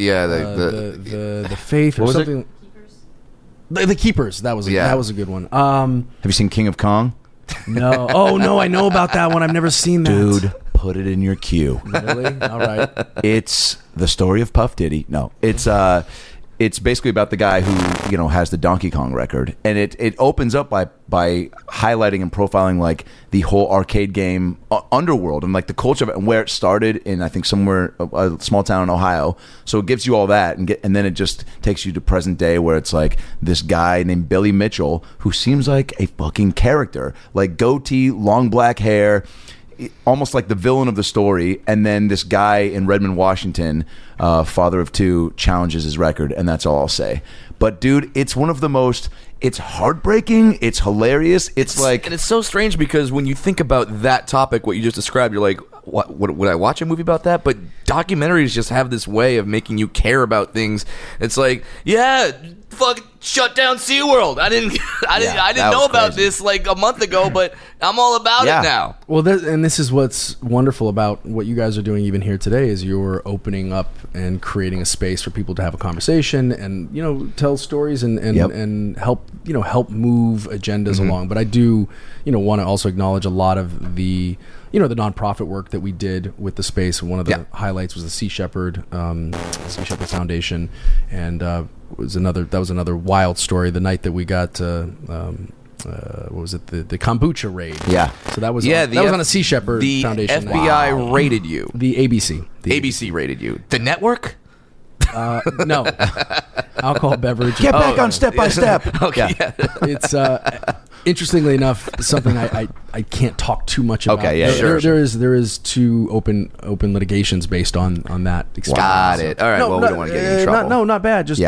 the Faith or something? The Keepers. That was a good one. Have you seen King of Kong? No. Oh no, I know about that one. I've never seen that. Dude, put it in your queue. Really? All right. It's the story of Puff Diddy. No, it's basically about the guy who has the Donkey Kong record, and it opens up by highlighting and profiling like the whole arcade game underworld and like the culture of it and where it started in, I think, somewhere a small town in Ohio. So it gives you all that and then it just takes you to present day where it's like this guy named Billy Mitchell who seems like a fucking character, like goatee, long black hair, almost like the villain of the story, and then this guy in Redmond, Washington, father of two, challenges his record, and that's all I'll say. But dude, it's one of the most, it's heartbreaking, it's hilarious, it's like, and it's so strange because when you think about that topic, what you just described, you're like, what would I watch a movie about that? But documentaries just have this way of making you care about things. It's like, fucking shut down SeaWorld. I didn't know about this like a month ago, but I'm all about it now. Well, this is what's wonderful about what you guys are doing even here today is you're opening up and creating a space for people to have a conversation and tell stories and help move agendas along. But I do want to also acknowledge a lot of the the nonprofit work that we did with the space. One of the highlights was the Sea Shepherd Foundation, and that was another wild story. The night that we got what was it? The kombucha raid. Yeah. So that was on a Sea Shepherd Foundation. The FBI raided you. The ABC. ABC raided you. The network? No. Alcohol beverage. Get back on Step by Step. Okay. Yeah. It's interestingly enough something I can't talk too much about. Okay, yeah, there is two open litigations based on that experience. Got it. All right. We don't want to get you in trouble. Not bad. Just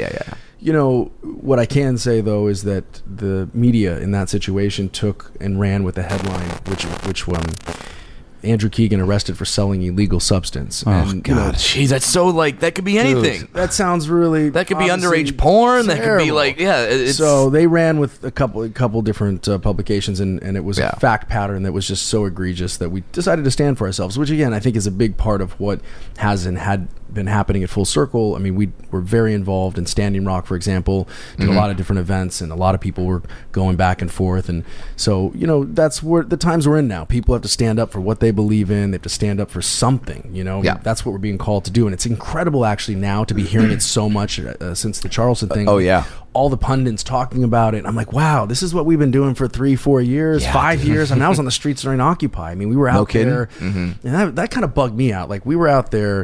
what I can say though is that the media in that situation took and ran with the headline, which Andrew Keegan arrested for selling illegal substance. Oh, God. Jeez, that's so like that could be anything. Dude, that sounds really. That could be underage porn. Terrible. That could be like So they ran with a couple different publications, and it was a fact pattern that was just so egregious that we decided to stand for ourselves. Which again, I think is a big part of what has and had been happening at Full Circle. I mean, we were very involved in Standing Rock, for example. Did a lot of different events, and a lot of people were going back and forth. And so that's where the times we're in now. People have to stand up for what they believe in. They have to stand up for something. That's what we're being called to do, and it's incredible actually now to be hearing it so much since the Charleston thing. Oh yeah. All the pundits talking about it. I'm like, wow, this is what we've been doing for 3-4 years, 5 years. I mean, I was on the streets during Occupy. I mean, we were out there, and that kind of bugged me out. Like, we were out there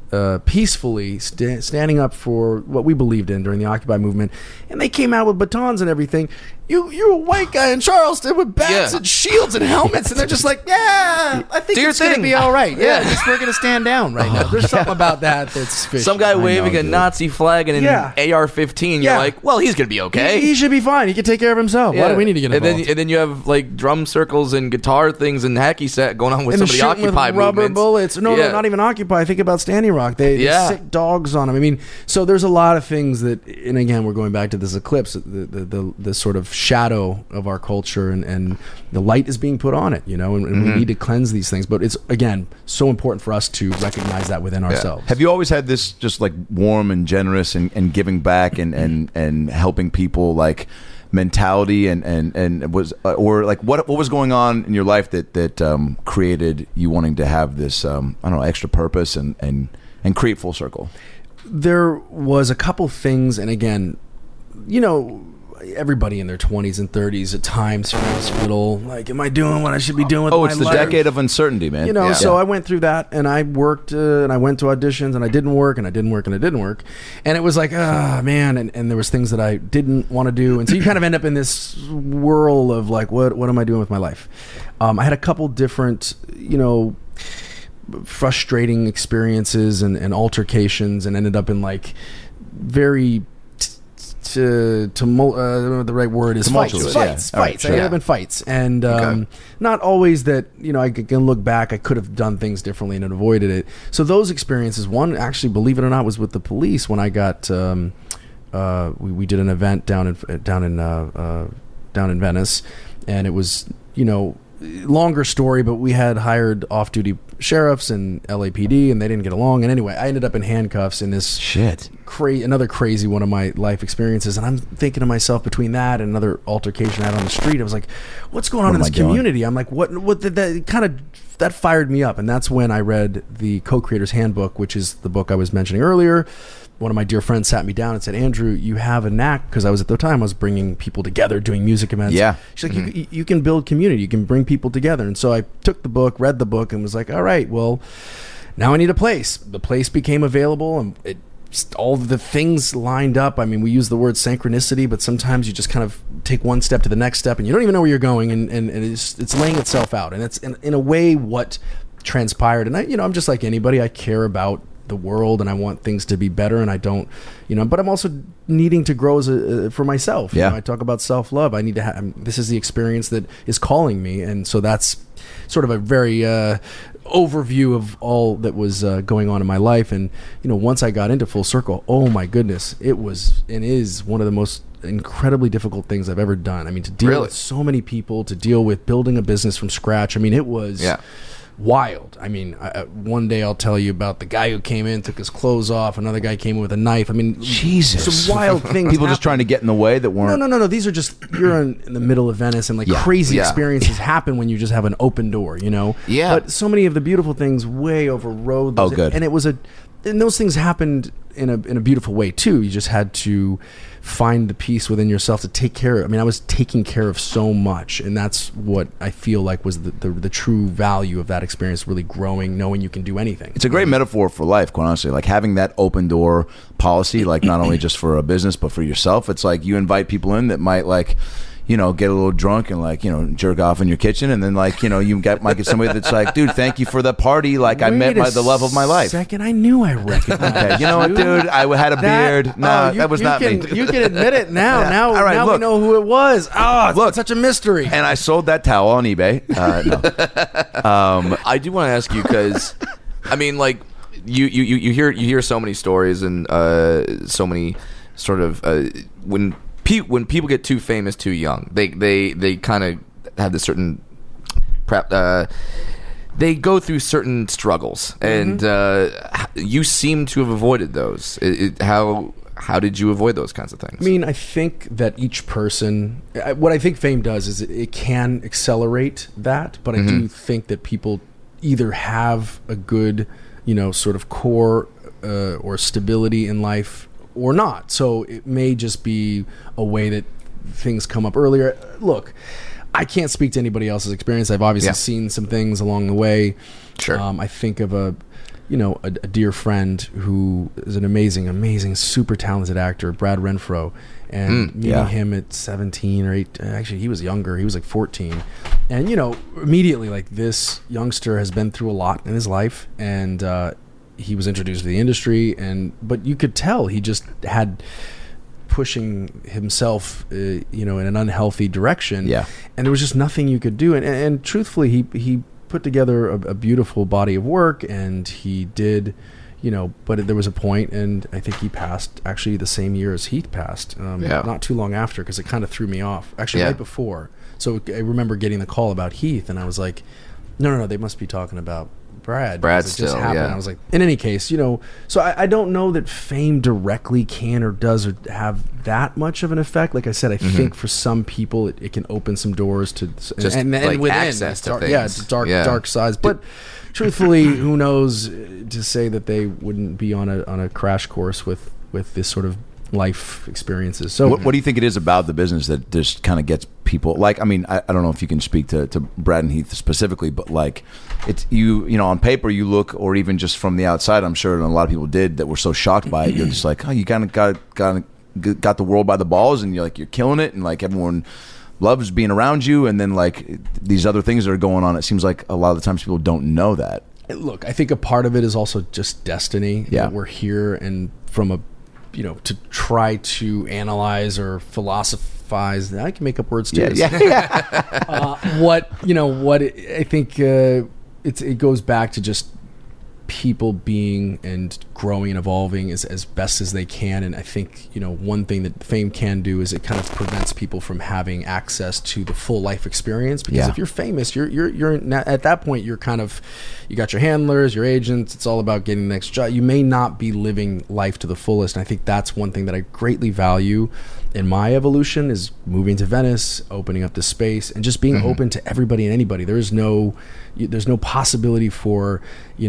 peacefully standing up for what we believed in during the Occupy movement, and they came out with batons and everything. You're a white guy in Charleston with bats and shields and helmets, and they're just like, yeah, I think it's going to be all right. Yeah, just we're going to stand down right now. There's something about that that's fishy. Some guy waving a Nazi flag and an AR-15. You're like, well, he's going to be okay. He should be fine. He can take care of himself. Why do we need to get involved? And then you have like drum circles and guitar things and hacky set going on with and some of the Occupy with rubber movements. bullets. No, not even Occupy. Think about Standing Rock. They sick dogs on them. I mean, so there's a lot of things that, and again, we're going back to this eclipse, the sort of shadow of our culture, and the light is being put on it, and we need to cleanse these things. But it's, again, so important for us to recognize that within ourselves. Have you always had this just like warm and generous and giving back and helping people like mentality and was or like what was going on in your life that created you wanting to have this I don't know, extra purpose and create Full Circle? There was a couple things, and again, everybody in their 20s and 30s at times feels a little like, am I doing what I should be doing with my life? It's the decade of uncertainty, man. So I went through that, and I worked, and I went to auditions, and I didn't work, and I didn't work, and I didn't work, and it was like, man, and there was things that I didn't want to do, and so you kind of end up in this whirl of like, what am I doing with my life? I had a couple different, frustrating experiences and altercations, and ended up in like very the right word is fights. I ended up in fights, and not always that I can look back, I could have done things differently and avoided it. So those experiences, one actually, believe it or not, was with the police when I got we did an event down in Venice, and it was longer story, but we had hired off-duty sheriffs and LAPD, and they didn't get along. And anyway, I ended up in handcuffs in this another crazy one of my life experiences. And I'm thinking to myself, between that and another altercation I had on the street, I was like, what's going on in this community? I'm like, what did that kind of, that fired me up. And that's when I read the Co-Creator's Handbook, which is the book I was mentioning earlier. One of my dear friends sat me down and said, Andrew, you have a knack, because I was bringing people together, doing music events. Yeah. She's like, you can build community, you can bring people together. And so I took the book, read the book, and was like, all right, well, now I need a place. The place became available, and all the things lined up. I mean, we use the word synchronicity, but sometimes you just kind of take one step to the next step, and you don't even know where you're going, and it's laying itself out. And it's in a way what transpired. And I'm just like anybody. I care about the world, and I want things to be better, and I don't, but I'm also needing to grow for myself. I talk about self-love. I need to this is the experience that is calling me, and so that's sort of a very overview of all that was going on in my life. And once I got into Full Circle, oh my goodness, it was and is one of the most incredibly difficult things I've ever done. I mean, to deal with so many people, to deal with building a business from scratch. I mean, it was wild. I mean, one day I'll tell you about the guy who came in, took his clothes off. Another guy came in with a knife. I mean, Jesus, some wild things. People just trying to get in the way that weren't. No. These are just, you're in the middle of Venice, and like crazy experiences happen when you just have an open door. Yeah. But so many of the beautiful things way overrode those. Oh, good. And it was and those things happened in a beautiful way too. You just had to find the peace within yourself to take care of. I mean, I was taking care of so much, and that's what I feel like was the true value of that experience, really growing, knowing you can do anything. It's a great metaphor for life, quite honestly, like having that open door policy, like not only just for a business, but for yourself. It's like you invite people in that might get a little drunk and jerk off in your kitchen, and then you might get somebody that's like, dude, thank you for the party. Like, I met the love of my life. Second, I knew I recognized. Okay, you know what, dude? I had a beard. No, that was not me. You can admit it now. Yeah. Now, all right, now we know who it was. Oh, it's such a mystery. And I sold that towel on eBay. No. I do want to ask you, because I mean, like you hear so many stories, and so many sort of when people get too famous too young, they kind of have this certain they go through certain struggles, and you seem to have avoided those. How did you avoid those kinds of things? I mean, I think that each person, what I think fame does is it can accelerate that, but I do think that people either have a good, sort of core or stability in life, or not. So it may just be a way that things come up earlier. Look, I can't speak to anybody else's experience. I've obviously seen some things along the way. Sure. I think of a a dear friend who is an amazing, super talented actor, Brad Renfro, and meeting him at 17 or 8. Actually, he was younger. He was like 14, and immediately, like, this youngster has been through a lot in his life, and he was introduced to the industry, but you could tell he just had pushing himself, in an unhealthy direction. Yeah. And there was just nothing you could do. And truthfully, he put together a beautiful body of work, and he did, but there was a point, and I think he passed actually the same year as Heath passed, not too long after, because it kind of threw me off. Actually, right before. So I remember getting the call about Heath, and I was like, no, they must be talking about Brad still, just happened. I was like, in any case, so I don't know that fame directly can or does or have that much of an effect. Like I said, I think for some people it can open some doors to just and like within access to things. Yeah, it's dark sides. But truthfully, who knows to say that they wouldn't be on a crash course with this sort of life experiences. So what do you think it is about the business that just kind of gets people, like, I mean, I don't know if you can speak to Brad and Heath specifically, but like, it's on paper you look, or even just from the outside, I'm sure, and a lot of people did, that were so shocked by it, you're just like, oh, you kind of got the world by the balls, and you're killing it, and like everyone loves being around you, and then like these other things that are going on, it seems like a lot of the times people don't know that. Look, I think a part of it is also just destiny. That we're here, and from a to try to analyze or philosophize. I can make up words too. I think it goes back to just people being and growing and evolving as best as they can. And I think, one thing that fame can do is it kind of prevents people from having access to the full life experience. Because if you're famous, you're at that point, you got your handlers, your agents. It's all about getting the next job. You may not be living life to the fullest. And I think that's one thing that I greatly value in my evolution, is moving to Venice, opening up the space, and just being open to everybody and anybody. There's no possibility for,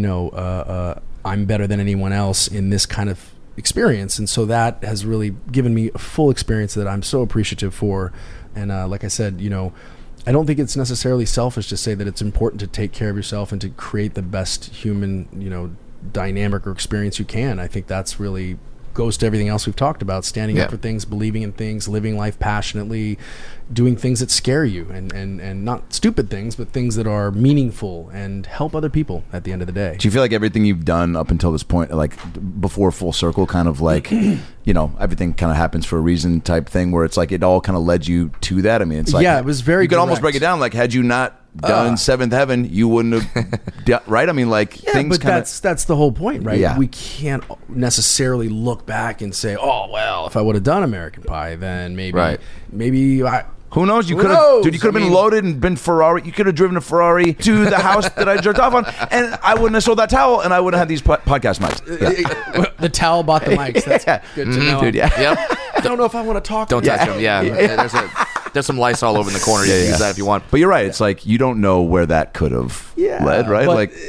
I'm better than anyone else in this kind of experience. And so that has really given me a full experience that I'm so appreciative for. And like I said, I don't think it's necessarily selfish to say that it's important to take care of yourself and to create the best human, dynamic or experience you can. I think that's really goes to everything else we've talked about: standing up for things, believing in things, living life passionately, doing things that scare you, and not stupid things, but things that are meaningful and help other people at the end of the day. Do you feel like everything you've done up until this point, like before full circle, kind of like, everything kind of happens for a reason type thing, where it's like it all kind of led you to that? I mean, it's like, it was very you could almost break it down, like, had you not done Seventh Heaven, you wouldn't have right? I mean, like, things but that's the whole point, right? Yeah. We can't necessarily look back and say, oh, well, if I would have done American Pie, then maybe who knows? You could have, dude. You could have been loaded and been Ferrari. You could have driven a Ferrari to the house that I jerked off on, and I wouldn't have sold that towel, and I wouldn't have had these podcast mics. The towel bought the mics. That's good to know, dude. Yeah. Yep. I don't know if I want to talk. Don't touch them. Yeah. There's some Lysol over in the corner. You can use that if you want. But you're right. It's like you don't know where that could have led, right? But, like,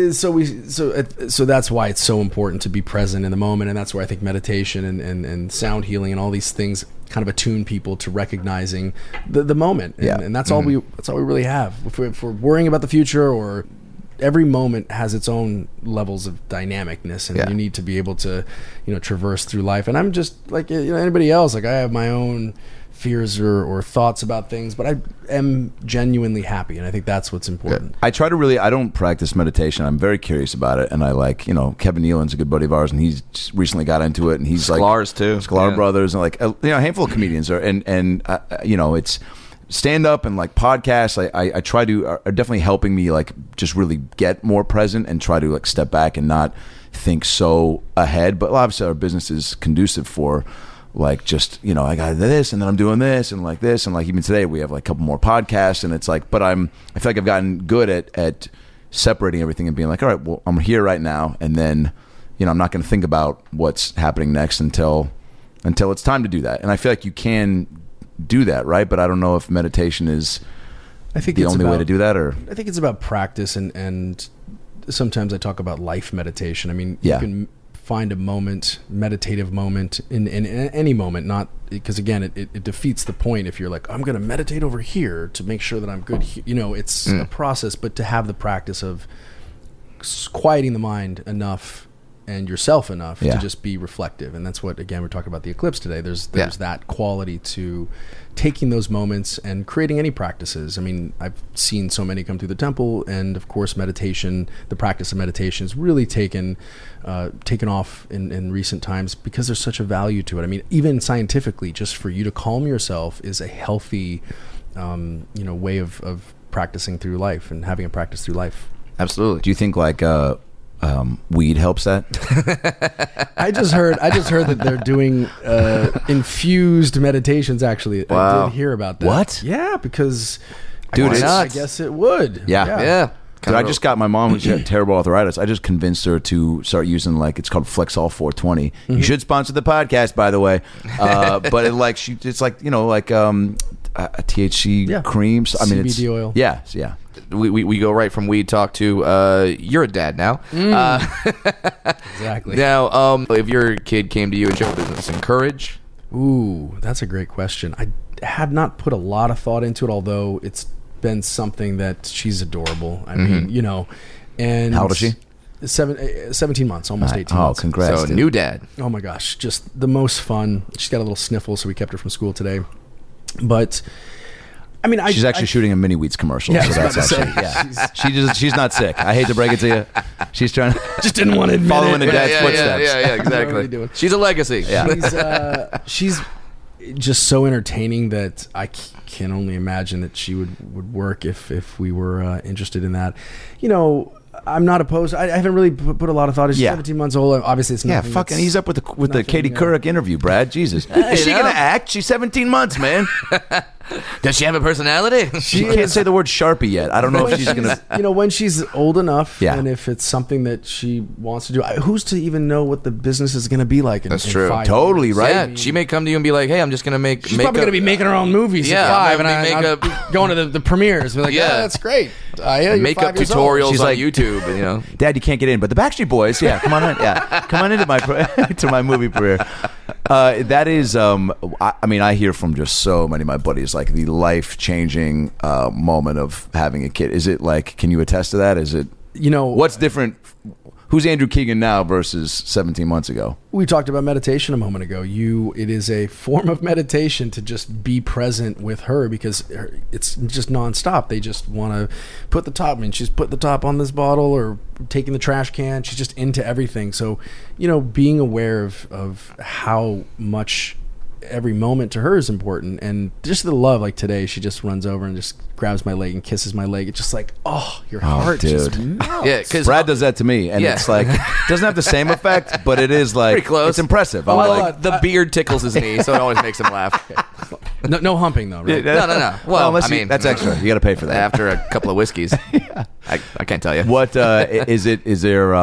so that's why it's so important to be present in the moment, and that's where I think meditation and sound healing and all these things kind of attune people to recognizing the moment. And that's all we really have. If we're worrying about the future, or every moment has its own levels of dynamicness, and you need to be able to, traverse through life. And I'm just like anybody else. Like, I have my own fears or thoughts about things, but I am genuinely happy, and I think that's what's important. I try to I don't practice meditation. I'm very curious about it, and I like, Kevin Nealon's a good buddy of ours, and he's just recently got into it, and he's Sklar's too. Sklar brothers, and like, a handful of comedians are, and it's stand up and like podcasts. I try to are definitely helping me like just really get more present and try to like step back and not think so ahead. But obviously our business is conducive for like just, I got this, and then I'm doing this, and like this, and like even today we have like a couple more podcasts, and it's like, but I feel like I've gotten good at separating everything and being like, all right, well, I'm here right now, and then, I'm not going to think about what's happening next until it's time to do that. And I feel like you can do that, right? But I don't know if meditation is the only way to do that, or I think it's about practice, and sometimes I talk about life meditation. I mean, you can find a meditative moment in any moment, not because again it defeats the point if you're like, I'm going to meditate over here to make sure that I'm good here. It's a process, but to have the practice of quieting the mind enough and yourself enough Yeah. to just be reflective. And that's what, again, we're talking about the eclipse today. There's that quality to taking those moments and creating any practices. I mean, I've seen so many come through the temple, and of course meditation, the practice of meditation is really taken off in recent times because there's such a value to it. I mean, even scientifically, just for you to calm yourself is a healthy way of practicing through life and having a practice through life. Absolutely. Do you think like weed helps that? I just heard that they're doing infused meditations. Actually, Wow. I did hear about that. What? Yeah, because Dude, I guess it would. Yeah. Dude, I just got my mom, who's had terrible arthritis. I just convinced her to start using it's called Flexol 420. You should sponsor the podcast, by the way. But it's like a THC creams. I mean, CBD oil. Yeah. We go right from weed talk to you're a dad now. Exactly. Now, if your kid came to you and showed business and courage, Ooh, that's a great question. I have not put a lot of thought into it, although it's been something that she's adorable. I mean, and How old is she? 17 months, almost 18 Oh, months. congrats. so dude. new dad. Oh my gosh, just the most fun. She's got a little sniffle, so we kept her from school today. But I mean, She's actually shooting a Mini Wheats commercial. Yeah, so I was that's about to actually, say, she's not sick. I hate to break it to you. She's trying to just didn't want to admit follow in it. the dad's yeah, footsteps. Yeah, exactly. What are we doing? She's a legacy. Yeah. She's just so entertaining that I can only imagine that she would work if we were interested in that. I'm not opposed. I haven't really put a lot of thought. She's 17 months old. Obviously, it's Yeah, nothing. fucking. that's- He's up with the nothing, Katie Couric interview, Brad. Jesus, is she you gonna know. act? She's 17 months, man. Does she have a personality? She can't say the word Sharpie yet. I don't know if she's gonna. when she's old enough, Yeah. and if it's something that she wants to do, who's to even know what the business is going to be like? In, That's in true. 5 Totally years? right. Yeah, she may come to you and be like, "Hey, I'm just gonna make." She's probably going to be making her own movies. Yeah, at 5, and make I'll be going to the premieres. Be like, Yeah. that's great. You're makeup 5 years old. tutorials She's on like- YouTube. Dad, you can't get in, but the Backstreet Boys, yeah, come on in, come on into my to my movie career. That is, I mean, I hear from just so many of my buddies like the life changing moment of having a kid. Is it like? Can you attest to that? Is it? What's different? Who's Andrew Keegan now versus 17 months ago? We talked about meditation a moment ago. It is a form of meditation to just be present with her because it's just nonstop. They just want to put the top. I mean, she's put the top on this bottle or taking the trash can. She's just into everything. So, being aware of how much every moment to her is important, and just the love. Like today, she just runs over and just grabs my leg and kisses my leg. It's just like, your heart just dude. melts. Yeah, because Brad does that to me, and Yeah. it's like doesn't have the same effect, but it is like Pretty close. It's impressive. I'm Oh, I like, love- the beard tickles his knee, so it always makes him laugh. No humping though, right? No. Well, unless I mean, that's extra. You got to pay for that. After a couple of whiskeys, I can't tell you. What is it? Is there?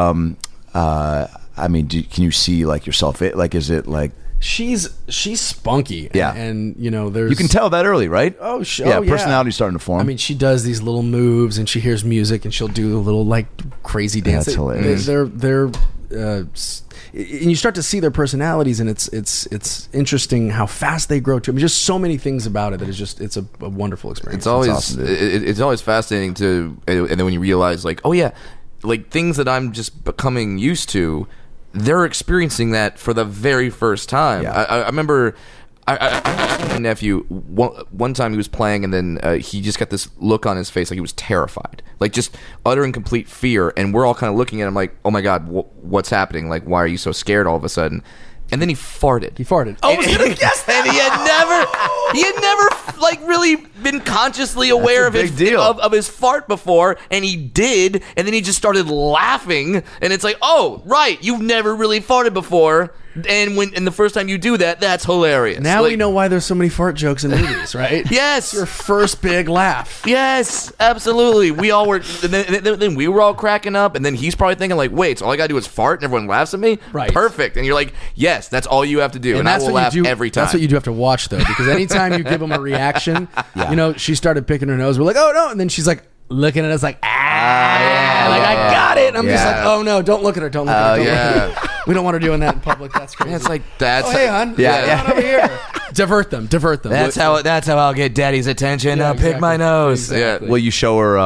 I mean, can you see like yourself? Is it like She's spunky. Yeah. and there's you can tell that early, right? Oh, sure. Yeah, Oh, yeah. personality's starting to form. I mean, she does these little moves, and she hears music, and she'll do a little like crazy dance. That's hilarious. They're and you start to see their personalities, and it's interesting how fast they grow too. I mean, just so many things about it that it's a wonderful experience. It's always awesome, dude. it's always fascinating to, and then when you realize like, oh yeah, like things that I'm just becoming used to, they're experiencing that for the very first time. Yeah. I remember my nephew one time he was playing, and then he just got this look on his face like he was terrified, like just utter and complete fear, and we're all kind of looking at him like, oh my god, what's happening, like why are you so scared all of a sudden? And then he farted. He farted. I was gonna guess that. And he had never like really been consciously aware That's a of big deal. of his fart before, and he did, and then he just started laughing, and it's like, oh right, you've never really farted before, and the first time you do that, that's hilarious. Now Like, we know why there's so many fart jokes in movies, right? Yes. Your first big laugh. Yes, absolutely. We all were. Then we were all cracking up, and then he's probably thinking like, "Wait, so all I gotta do is fart, and everyone laughs at me? Right. Perfect." And you're like, "Yes, that's all you have to do, and I that's will what laugh you do every time." That's what you do have to watch though, because anytime you give them a reaction, she started picking her nose. We're like, oh no, and then she's like looking at us like, like I got it. And I'm just Yeah. like, oh no, don't look at her, don't look at her. Don't yeah. look at her. We don't want her doing that in public. That's crazy. It's like that's oh hey hon, Yeah, what's yeah. going on over here? Divert them. That's how I'll get Daddy's attention. Yeah, I'll pick my nose. Exactly. Yeah. Will you show her?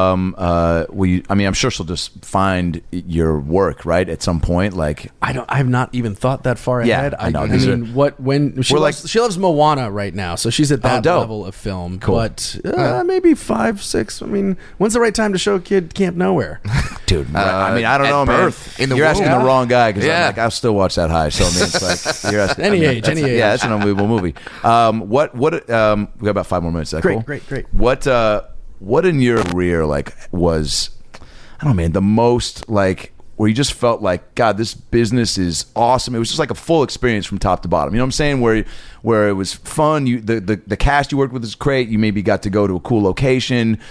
I'm sure she'll just find your work right at some point. Like I have not even thought that far Yeah, ahead. I know. I These mean, when she loves Moana right now, so she's at that dope. level of film. Cool. But maybe 5, 6. I mean, when's the right time to show a kid Camp Nowhere? dude. I don't at know, birth, man. in the You're womb. asking the wrong guy because Yeah. I'll still watch that high. So I mean, it's like you're asking, Any age. Yeah, that's an unbelievable movie. What? We got about 5 more minutes. Is that cool? Great. What in your career was? I don't know, man. The most like where you just felt like, God, this business is awesome. It was just like a full experience from top to bottom. You know what I'm saying? Where it was fun. The cast you worked with is great. You maybe got to go to a cool location.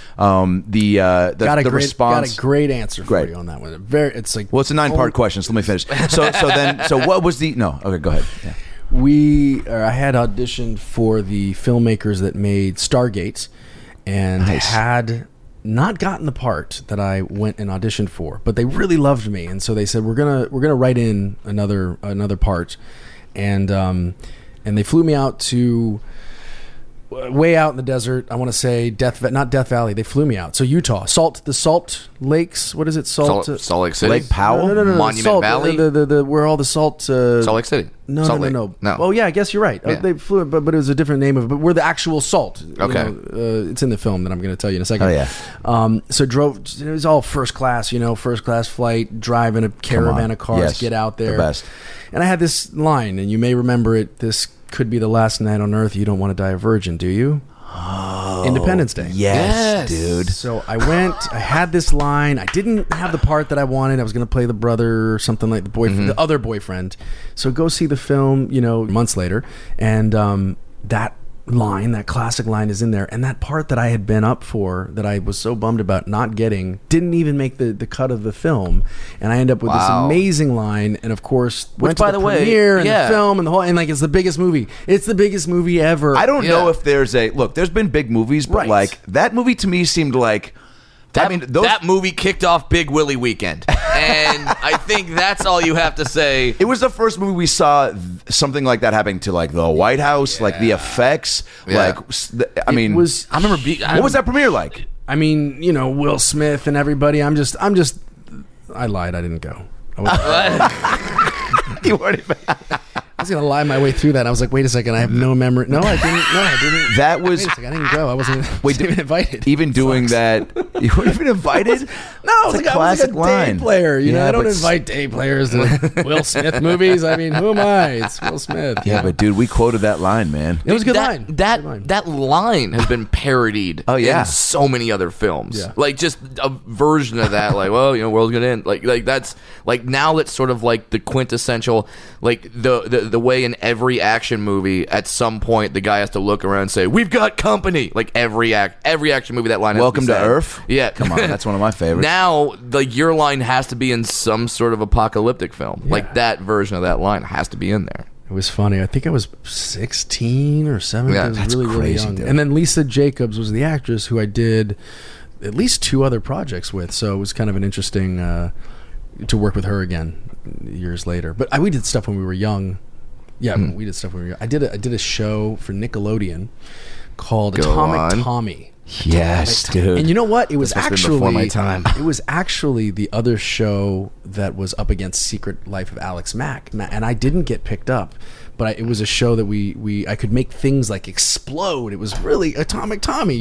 The response. Got a great answer for Great. you on that one. It's like Well, it's a 9-part question, so let me finish. So what was the? No, okay, go ahead. Yeah. I had auditioned for the filmmakers that made Stargate, and Nice. had not gotten the part that I went and auditioned for, but they really loved me, and so they said we're gonna write in another part, and they flew me out to way out in the desert. I want to say not Death Valley. They flew me out. So Utah, the Salt Lakes. What is it? Salt Lake City. Lake Powell? No. Monument Salt, Valley? The where all the salt. Salt Lake City. No. No. Oh yeah, I guess you're right. Yeah. They flew it, but it was a different name of it. But we're the actual salt. Okay. It's in the film that I'm going to tell you in a second. Oh, yeah. So it was all first class. First class flight, driving a caravan of cars, Yes. get out there. The best. And I had this line, and you may remember it. This could be the last night on Earth. You don't want to die a virgin, do you? Independence Day. Yes, dude. So I went. I had this line. I didn't have the part that I wanted. I was going to play the brother or something like the boyfriend, the other boyfriend. So go see the film. Months later, and that line, that classic line, is in there. And that part that I had been up for, that I was so bummed about not getting, didn't even make the cut of the film. And I end up with this amazing line. And of course, went to by the the way, premiere and yeah. the film and the whole. And like, it's the biggest movie. It's the biggest movie ever. I don't Yeah. know if there's there's been big movies, but Right. like that movie to me seemed like. That movie kicked off Big Willie Weekend, and I think that's all you have to say. It was the first movie we saw something like that happening to like the White House, like the effects. Yeah. I mean, was. I remember. what was that premiere like? I mean, Will Smith and everybody. I lied. I didn't go. You weren't even. I was gonna lie my way through that. I was like, wait a second, I have no memory. No, I didn't. That was. Wait a second, I didn't go. I wasn't even invited. Even doing that, you weren't even invited. No, I was It's like, I was like a day line. player. Yeah, I don't but- invite day players to Will Smith movies. I mean, who am I? It's Will Smith. Yeah, but dude, we quoted that line, man. It was a good that, line. That Good line. that line has been parodied. Oh, yeah. in so many other films. Yeah. Like just a version of that. Like, well, world's gonna end. Like that's like now it's sort of like the quintessential. Like the way in every action movie, at some point the guy has to look around and say, "We've got company." Like every action movie, that line. Has Welcome to, be to said. Earth. Yeah, Come on, that's one of my favorites. Now, your line has to be in some sort of apocalyptic film. Like that version of that line has to be in there. It was funny. I think I was 16 or 17. Yeah, I was that's really crazy, young. dude. And then Lisa Jacobs was the actress who I did at least 2 other projects with. So it was kind of an interesting to work with her again years later. But we did stuff when we were young. Yeah, we did stuff when we were young. I did a show for Nickelodeon called Go Atomic on. Tommy. yes, dude. And you know what? It was must have been actually before my time. It was actually the other show that was up against Secret Life of Alex Mack, and I didn't get picked up. But it was a show that I could make things like explode. It was really Atomic Tommy,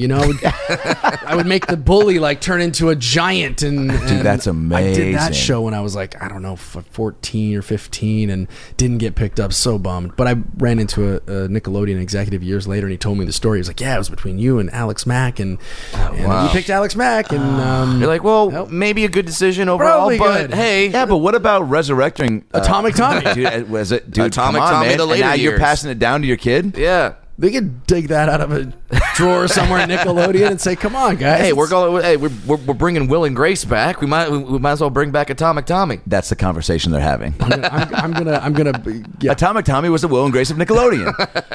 I would make the bully like turn into a giant, and that's I did that amazing. show when I was like, I don't know, 14 or 15, and didn't get picked up. So bummed. But I ran into a Nickelodeon executive years later, and he told me the story. He was like, "Yeah, it was between you and Alex Mack, and wow. you picked Alex Mack." And You're like, well, Nope. maybe a good decision overall, Probably but good. hey, Yeah, but what about resurrecting Atomic Tommy. Dude, was it dude? Atomic come on, Tommy, man. the And later now you're years. passing it down to your kid. yeah. They could dig that out of a drawer somewhere in Nickelodeon and say, "Come on, guys." Hey, it's- we're bringing Will and Grace back. We might as well bring back Atomic Tommy. That's the conversation they're having. I'm gonna. Yeah. Atomic Tommy was the Will and Grace of Nickelodeon.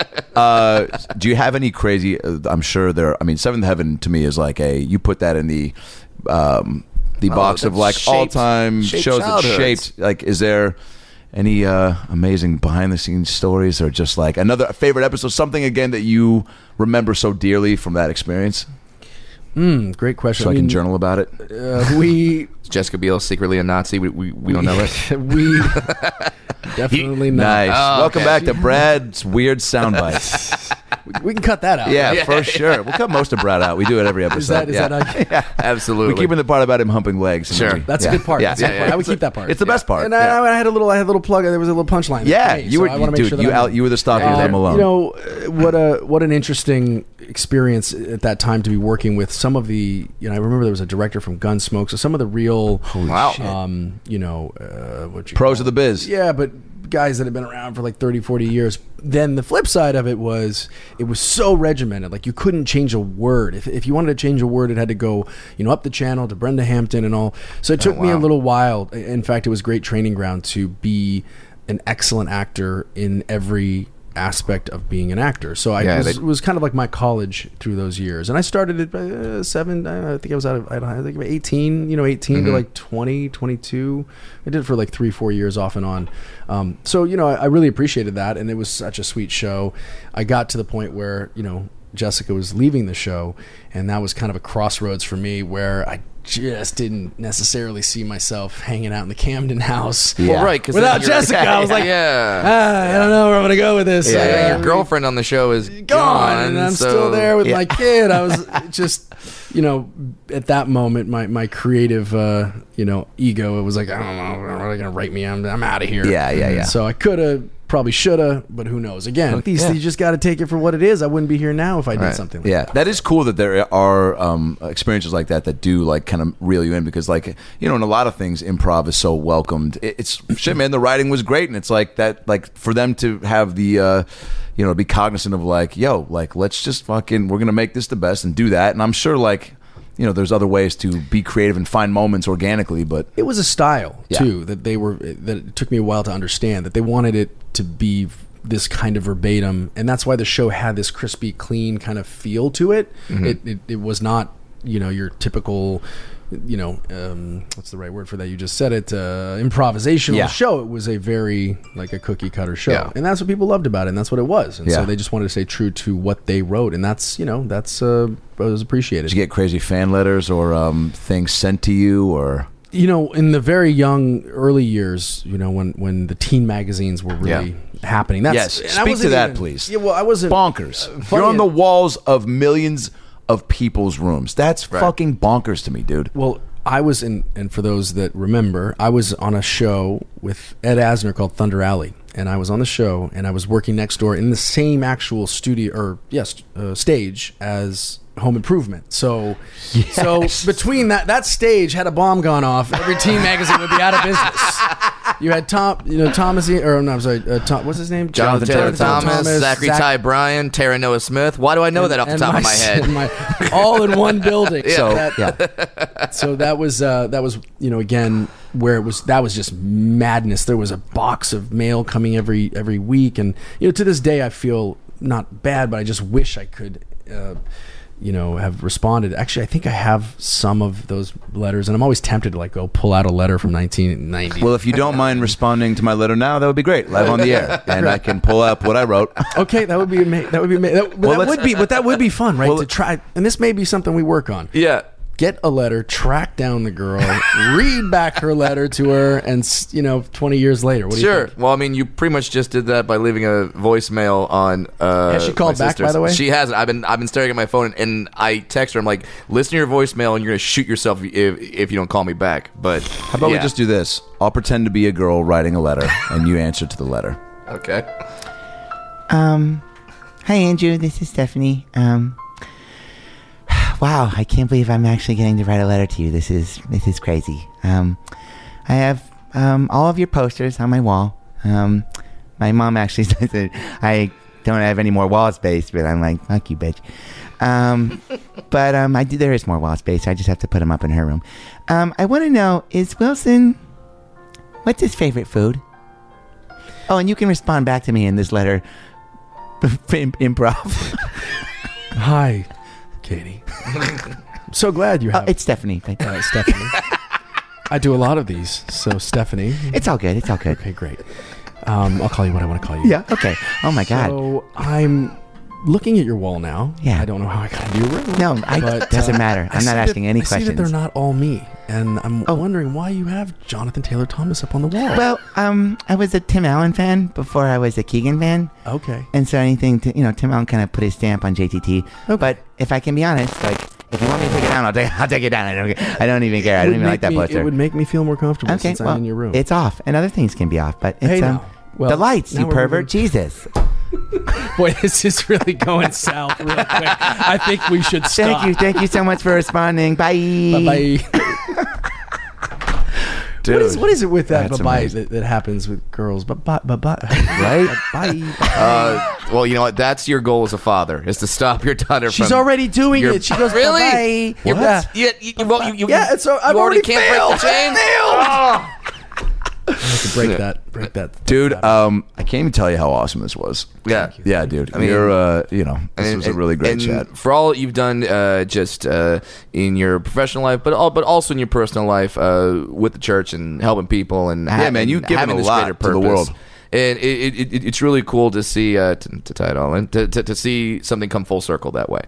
Do you have any crazy? I'm sure there. I mean, Seventh Heaven to me is like you put that in the box of that's like shaped- all time shaped shows that childhoods. shaped. Like, is there Any amazing behind-the-scenes stories, or just like another favorite episode, something again that you remember so dearly from that experience? Great question. So I can journal about it. We Is Jessica Biel secretly a Nazi? We don't know it. we definitely not. Nice. Oh, Welcome okay. back to Brad's weird soundbites. We can cut that out. Yeah, for sure. We'll cut most of Brad out. We do it every episode. Is that okay? Absolutely. We're keeping the part about him humping legs. and Sure. then That's a good part. Yeah. That's a good part. I would keep that part. It's the best part. And Yeah. I had a little plug. There was a little punchline. Yeah, for me, you were, so I wanna make dude. sure that You I'm- you were the stalker. Leave him alone. You know, what an interesting experience at that time to be working with some of the. You know, I remember there was a director from Gunsmoke, so some of the real. Wow. You know, what you Pros call of the biz. Yeah, but guys that have been around for like 30, 40 years. Then the flip side of it was so regimented. Like you couldn't change a word. If you wanted to change a word, it had to go, you know, up the channel to Brenda Hampton and all. So it took me a little while. In fact, it was a great training ground to be an excellent actor in every aspect of being an actor. So it was kind of like my college through those years. And I started at I think I was I think 18, you know, 18 to like 20, 22. I did it for like 3-4 years off and on. So, you know, I really appreciated that. And it was such a sweet show. I got to the point where, you know, Jessica was leaving the show, and that was kind of a crossroads for me where I just didn't necessarily see myself hanging out in the Camden house. Yeah. Well, right. 'Cause Without then you're- Jessica, I was like, yeah. I don't know where I'm going to go with this. Yeah. Your girlfriend on the show is gone, and I'm so- still there with Yeah. my kid. I was just, you know, at that moment, my creative, you know, ego, it was like, I don't know, they're going to write me. I'm out of here. Yeah. So I could have, probably should have, but who knows? Again, you just got to take it for what it is. I wouldn't be here now if I did something like Yeah, that. that is cool that there are experiences like that do like kind of reel you in, because like, you know, in a lot of things, improv is so welcomed. It's shit, man. The writing was great, and it's like that, like for them to have the, you know, be cognizant of like, yo, like let's just we're gonna make this the best and do that. And I'm sure like, you know, there's other ways to be creative and find moments organically, but It was a style Yeah. too that it took me a while to understand, that they wanted it to be this kind of verbatim, and that's why the show had this crispy, clean kind of feel to it. It was not, you know, your typical, you know, what's the right word for that? You just said it, improvisational show. It was a very like a cookie cutter show, and that's what people loved about it, and that's what it was. And so they just wanted to stay true to what they wrote, and that's, you know, that's was appreciated. did you get crazy fan letters or things sent to you, or? You know, in the very young, early years, you know, when the teen magazines were really happening. Yes, and I speak to wasn't that, even- please. Yeah, well, I wasn't Bonkers. funny You're on the en- walls of millions of people's rooms. That's fucking bonkers to me, dude. Well, I was in, and for those that remember, I was on a show with Ed Asner called Thunder Alley, and I was on the show, and I was working next door in the same actual studio or stage as Home Improvement. So between that stage, had a bomb gone off, every teen magazine would be out of business. You had Thomas, or no, I'm sorry, what's his name? Jonathan Taylor Thomas, Zachary Ty Bryan, Tara Noah Smith. Why do I know that off the top of my head? All in one building. So So that was you know, again, where that was just madness. There was a box of mail coming every week, and you know, to this day I feel not bad, but I just wish I could you know, have responded. Actually, I think I have some of those letters, and I'm always tempted to like go pull out a letter from 1990. Well, if you don't mind responding to my letter now, that would be great. Live on the air, and I can pull up what I wrote. Okay, that would be amazing. That would be fun, right? To try, and this may be something we work on. Yeah. Get a letter, track down the girl, read back her letter to her, and you know, 20 years later, what do you think? Well, I mean, you pretty much just did that by leaving a voicemail on. Has she called my back, sister's. by the way? She hasn't. I've been staring at my phone, and I text her. I'm like, listen to your voicemail, and you're gonna shoot yourself if you don't call me back. But How about we just do this? I'll pretend to be a girl writing a letter, and you answer to the letter. Okay. Hi Andrew, this is Stephanie. Wow, I can't believe I'm actually getting to write a letter to you. This is crazy. I have all of your posters on my wall. My mom actually says that I don't have any more wall space, but I'm like, fuck you, bitch. But I do. There is more wall space. I just have to put them up in her room. I want to know, is Wilson, what's his favorite food? Oh, and you can respond back to me in this letter. Improv. Hi, Katie. I'm so glad you're Oh, having it's Stephanie. Stephanie. I do a lot of these. So, Stephanie. It's all good. It's all good. Okay, great. I'll call you what I want to call you. Yeah. Okay. Oh my God. So I'm looking at your wall now. Yeah. I don't know how I got into your room. No, it doesn't matter. I'm not asking any questions. I see that they're not all me, and I'm wondering why you have Jonathan Taylor Thomas up on the wall. Well, I was a Tim Allen fan before I was a Keegan fan. Okay. And so anything, Tim Allen kind of put his stamp on JTT. Okay. But if I can be honest, like, if you want me to take it down, I'll take it down. I don't even care. I don't even like that poster. It would make me feel more comfortable since I'm in your room. It's off, and other things can be off, but it's the lights, you pervert. Jesus. Boy, this is really going south real quick. I think we should stop. Thank you so much for responding. Bye. Bye. Dude, what is it with that bye-bye that happens with girls? Bye-bye. Right? Bye. Well, you know what? That's your goal as a father, is to stop your daughter from... She's already doing it. She goes, really? Bye-bye. What? Yeah, so I've already can't failed. break the chain? I have to break that. Dude, I can't even tell you how awesome this was. Yeah. Yeah, dude. I mean, you're, this was a really great chat. For all you've done just in your professional life, but also in your personal life with the church and helping people and you've given a lot to the world. And it's really cool to see, to tie it all in, to see something come full circle that way.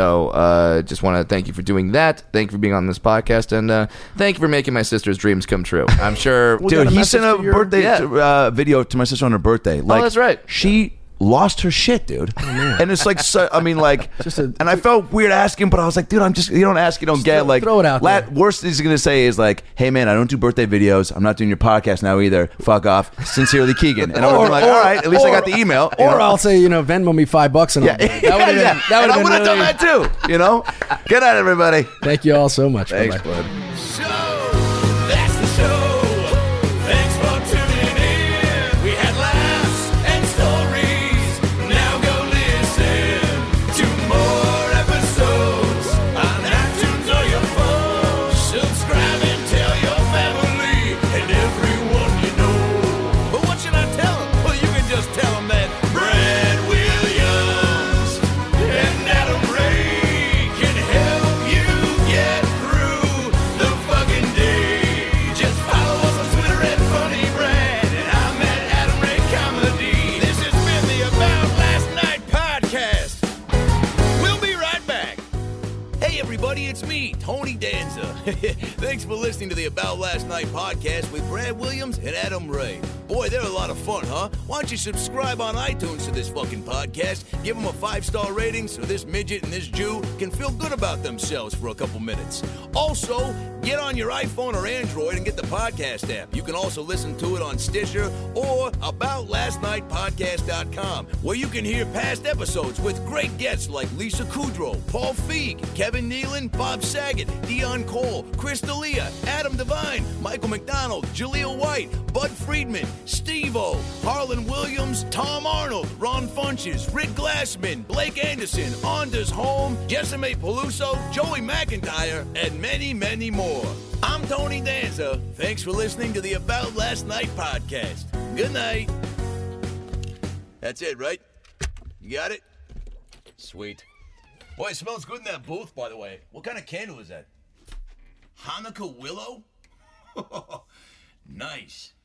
So just want to thank you for doing that. Thank you for being on this podcast. And thank you for making my sister's dreams come true. I'm sure... Dude, he sent a birthday video to my sister on her birthday. Like, that's right. She lost her shit, dude. Oh, man. And it's like, and I felt weird asking, but I was like, dude, you don't ask, you don't get. Like, throw it out there. Worst he's going to say is like, hey, man, I don't do birthday videos. I'm not doing your podcast now either. Fuck off. Sincerely, Keegan. And I would have been like, all right, at least I got the email. I'll say, Venmo me $5 and I'll do it. That would have done that too, Good night, everybody. Thank you all so much. Thanks, Bye-bye. bud. So, that's the show. Thanks for tuning in. We had laughs and stories. Now go listen to more episodes on iTunes or your phone. Subscribe and tell your family and everyone you know. But what should I tell them? Well, you can just tell them that Brad Williams and Adam Ray can help you get through the fucking day. Just follow us on Twitter at Funny Brad, and I'm at Adam Ray Comedy. This has been the About Last Night podcast. We'll be right back. Hey everybody, it's me, Tony Danza. Thanks for listening to the About Last Night podcast with Brad Williams and Adam Ray. Boy, they're a lot of fun, huh? Why don't you subscribe on iTunes to this fucking podcast, give them a 5-star rating so this midget and this Jew can feel good about themselves for a couple minutes. Also, get on your iPhone or Android and get the podcast app. You can also listen to it on Stitcher or AboutLastNightPodcast.com, where you can hear past episodes with great guests like Lisa Kudrow, Paul Feig, Kevin Nealon, Bob Saget, Dion Cole, Chris D'Elia, Adam Devine, Michael McDonald, Jaleel White, Bud Friedman, Steve-O, Harlan Williams, Tom Arnold, Ron Funches, Rick Glassman, Blake Anderson, Anders Holm, Jessime Peluso, Joey McIntyre, and many, many more. I'm Tony Danza. Thanks for listening to the About Last Night podcast. Good night. That's it, right? You got it? Sweet. Boy, it smells good in that booth, by the way. What kind of candle is that? Hanukkah willow? Nice.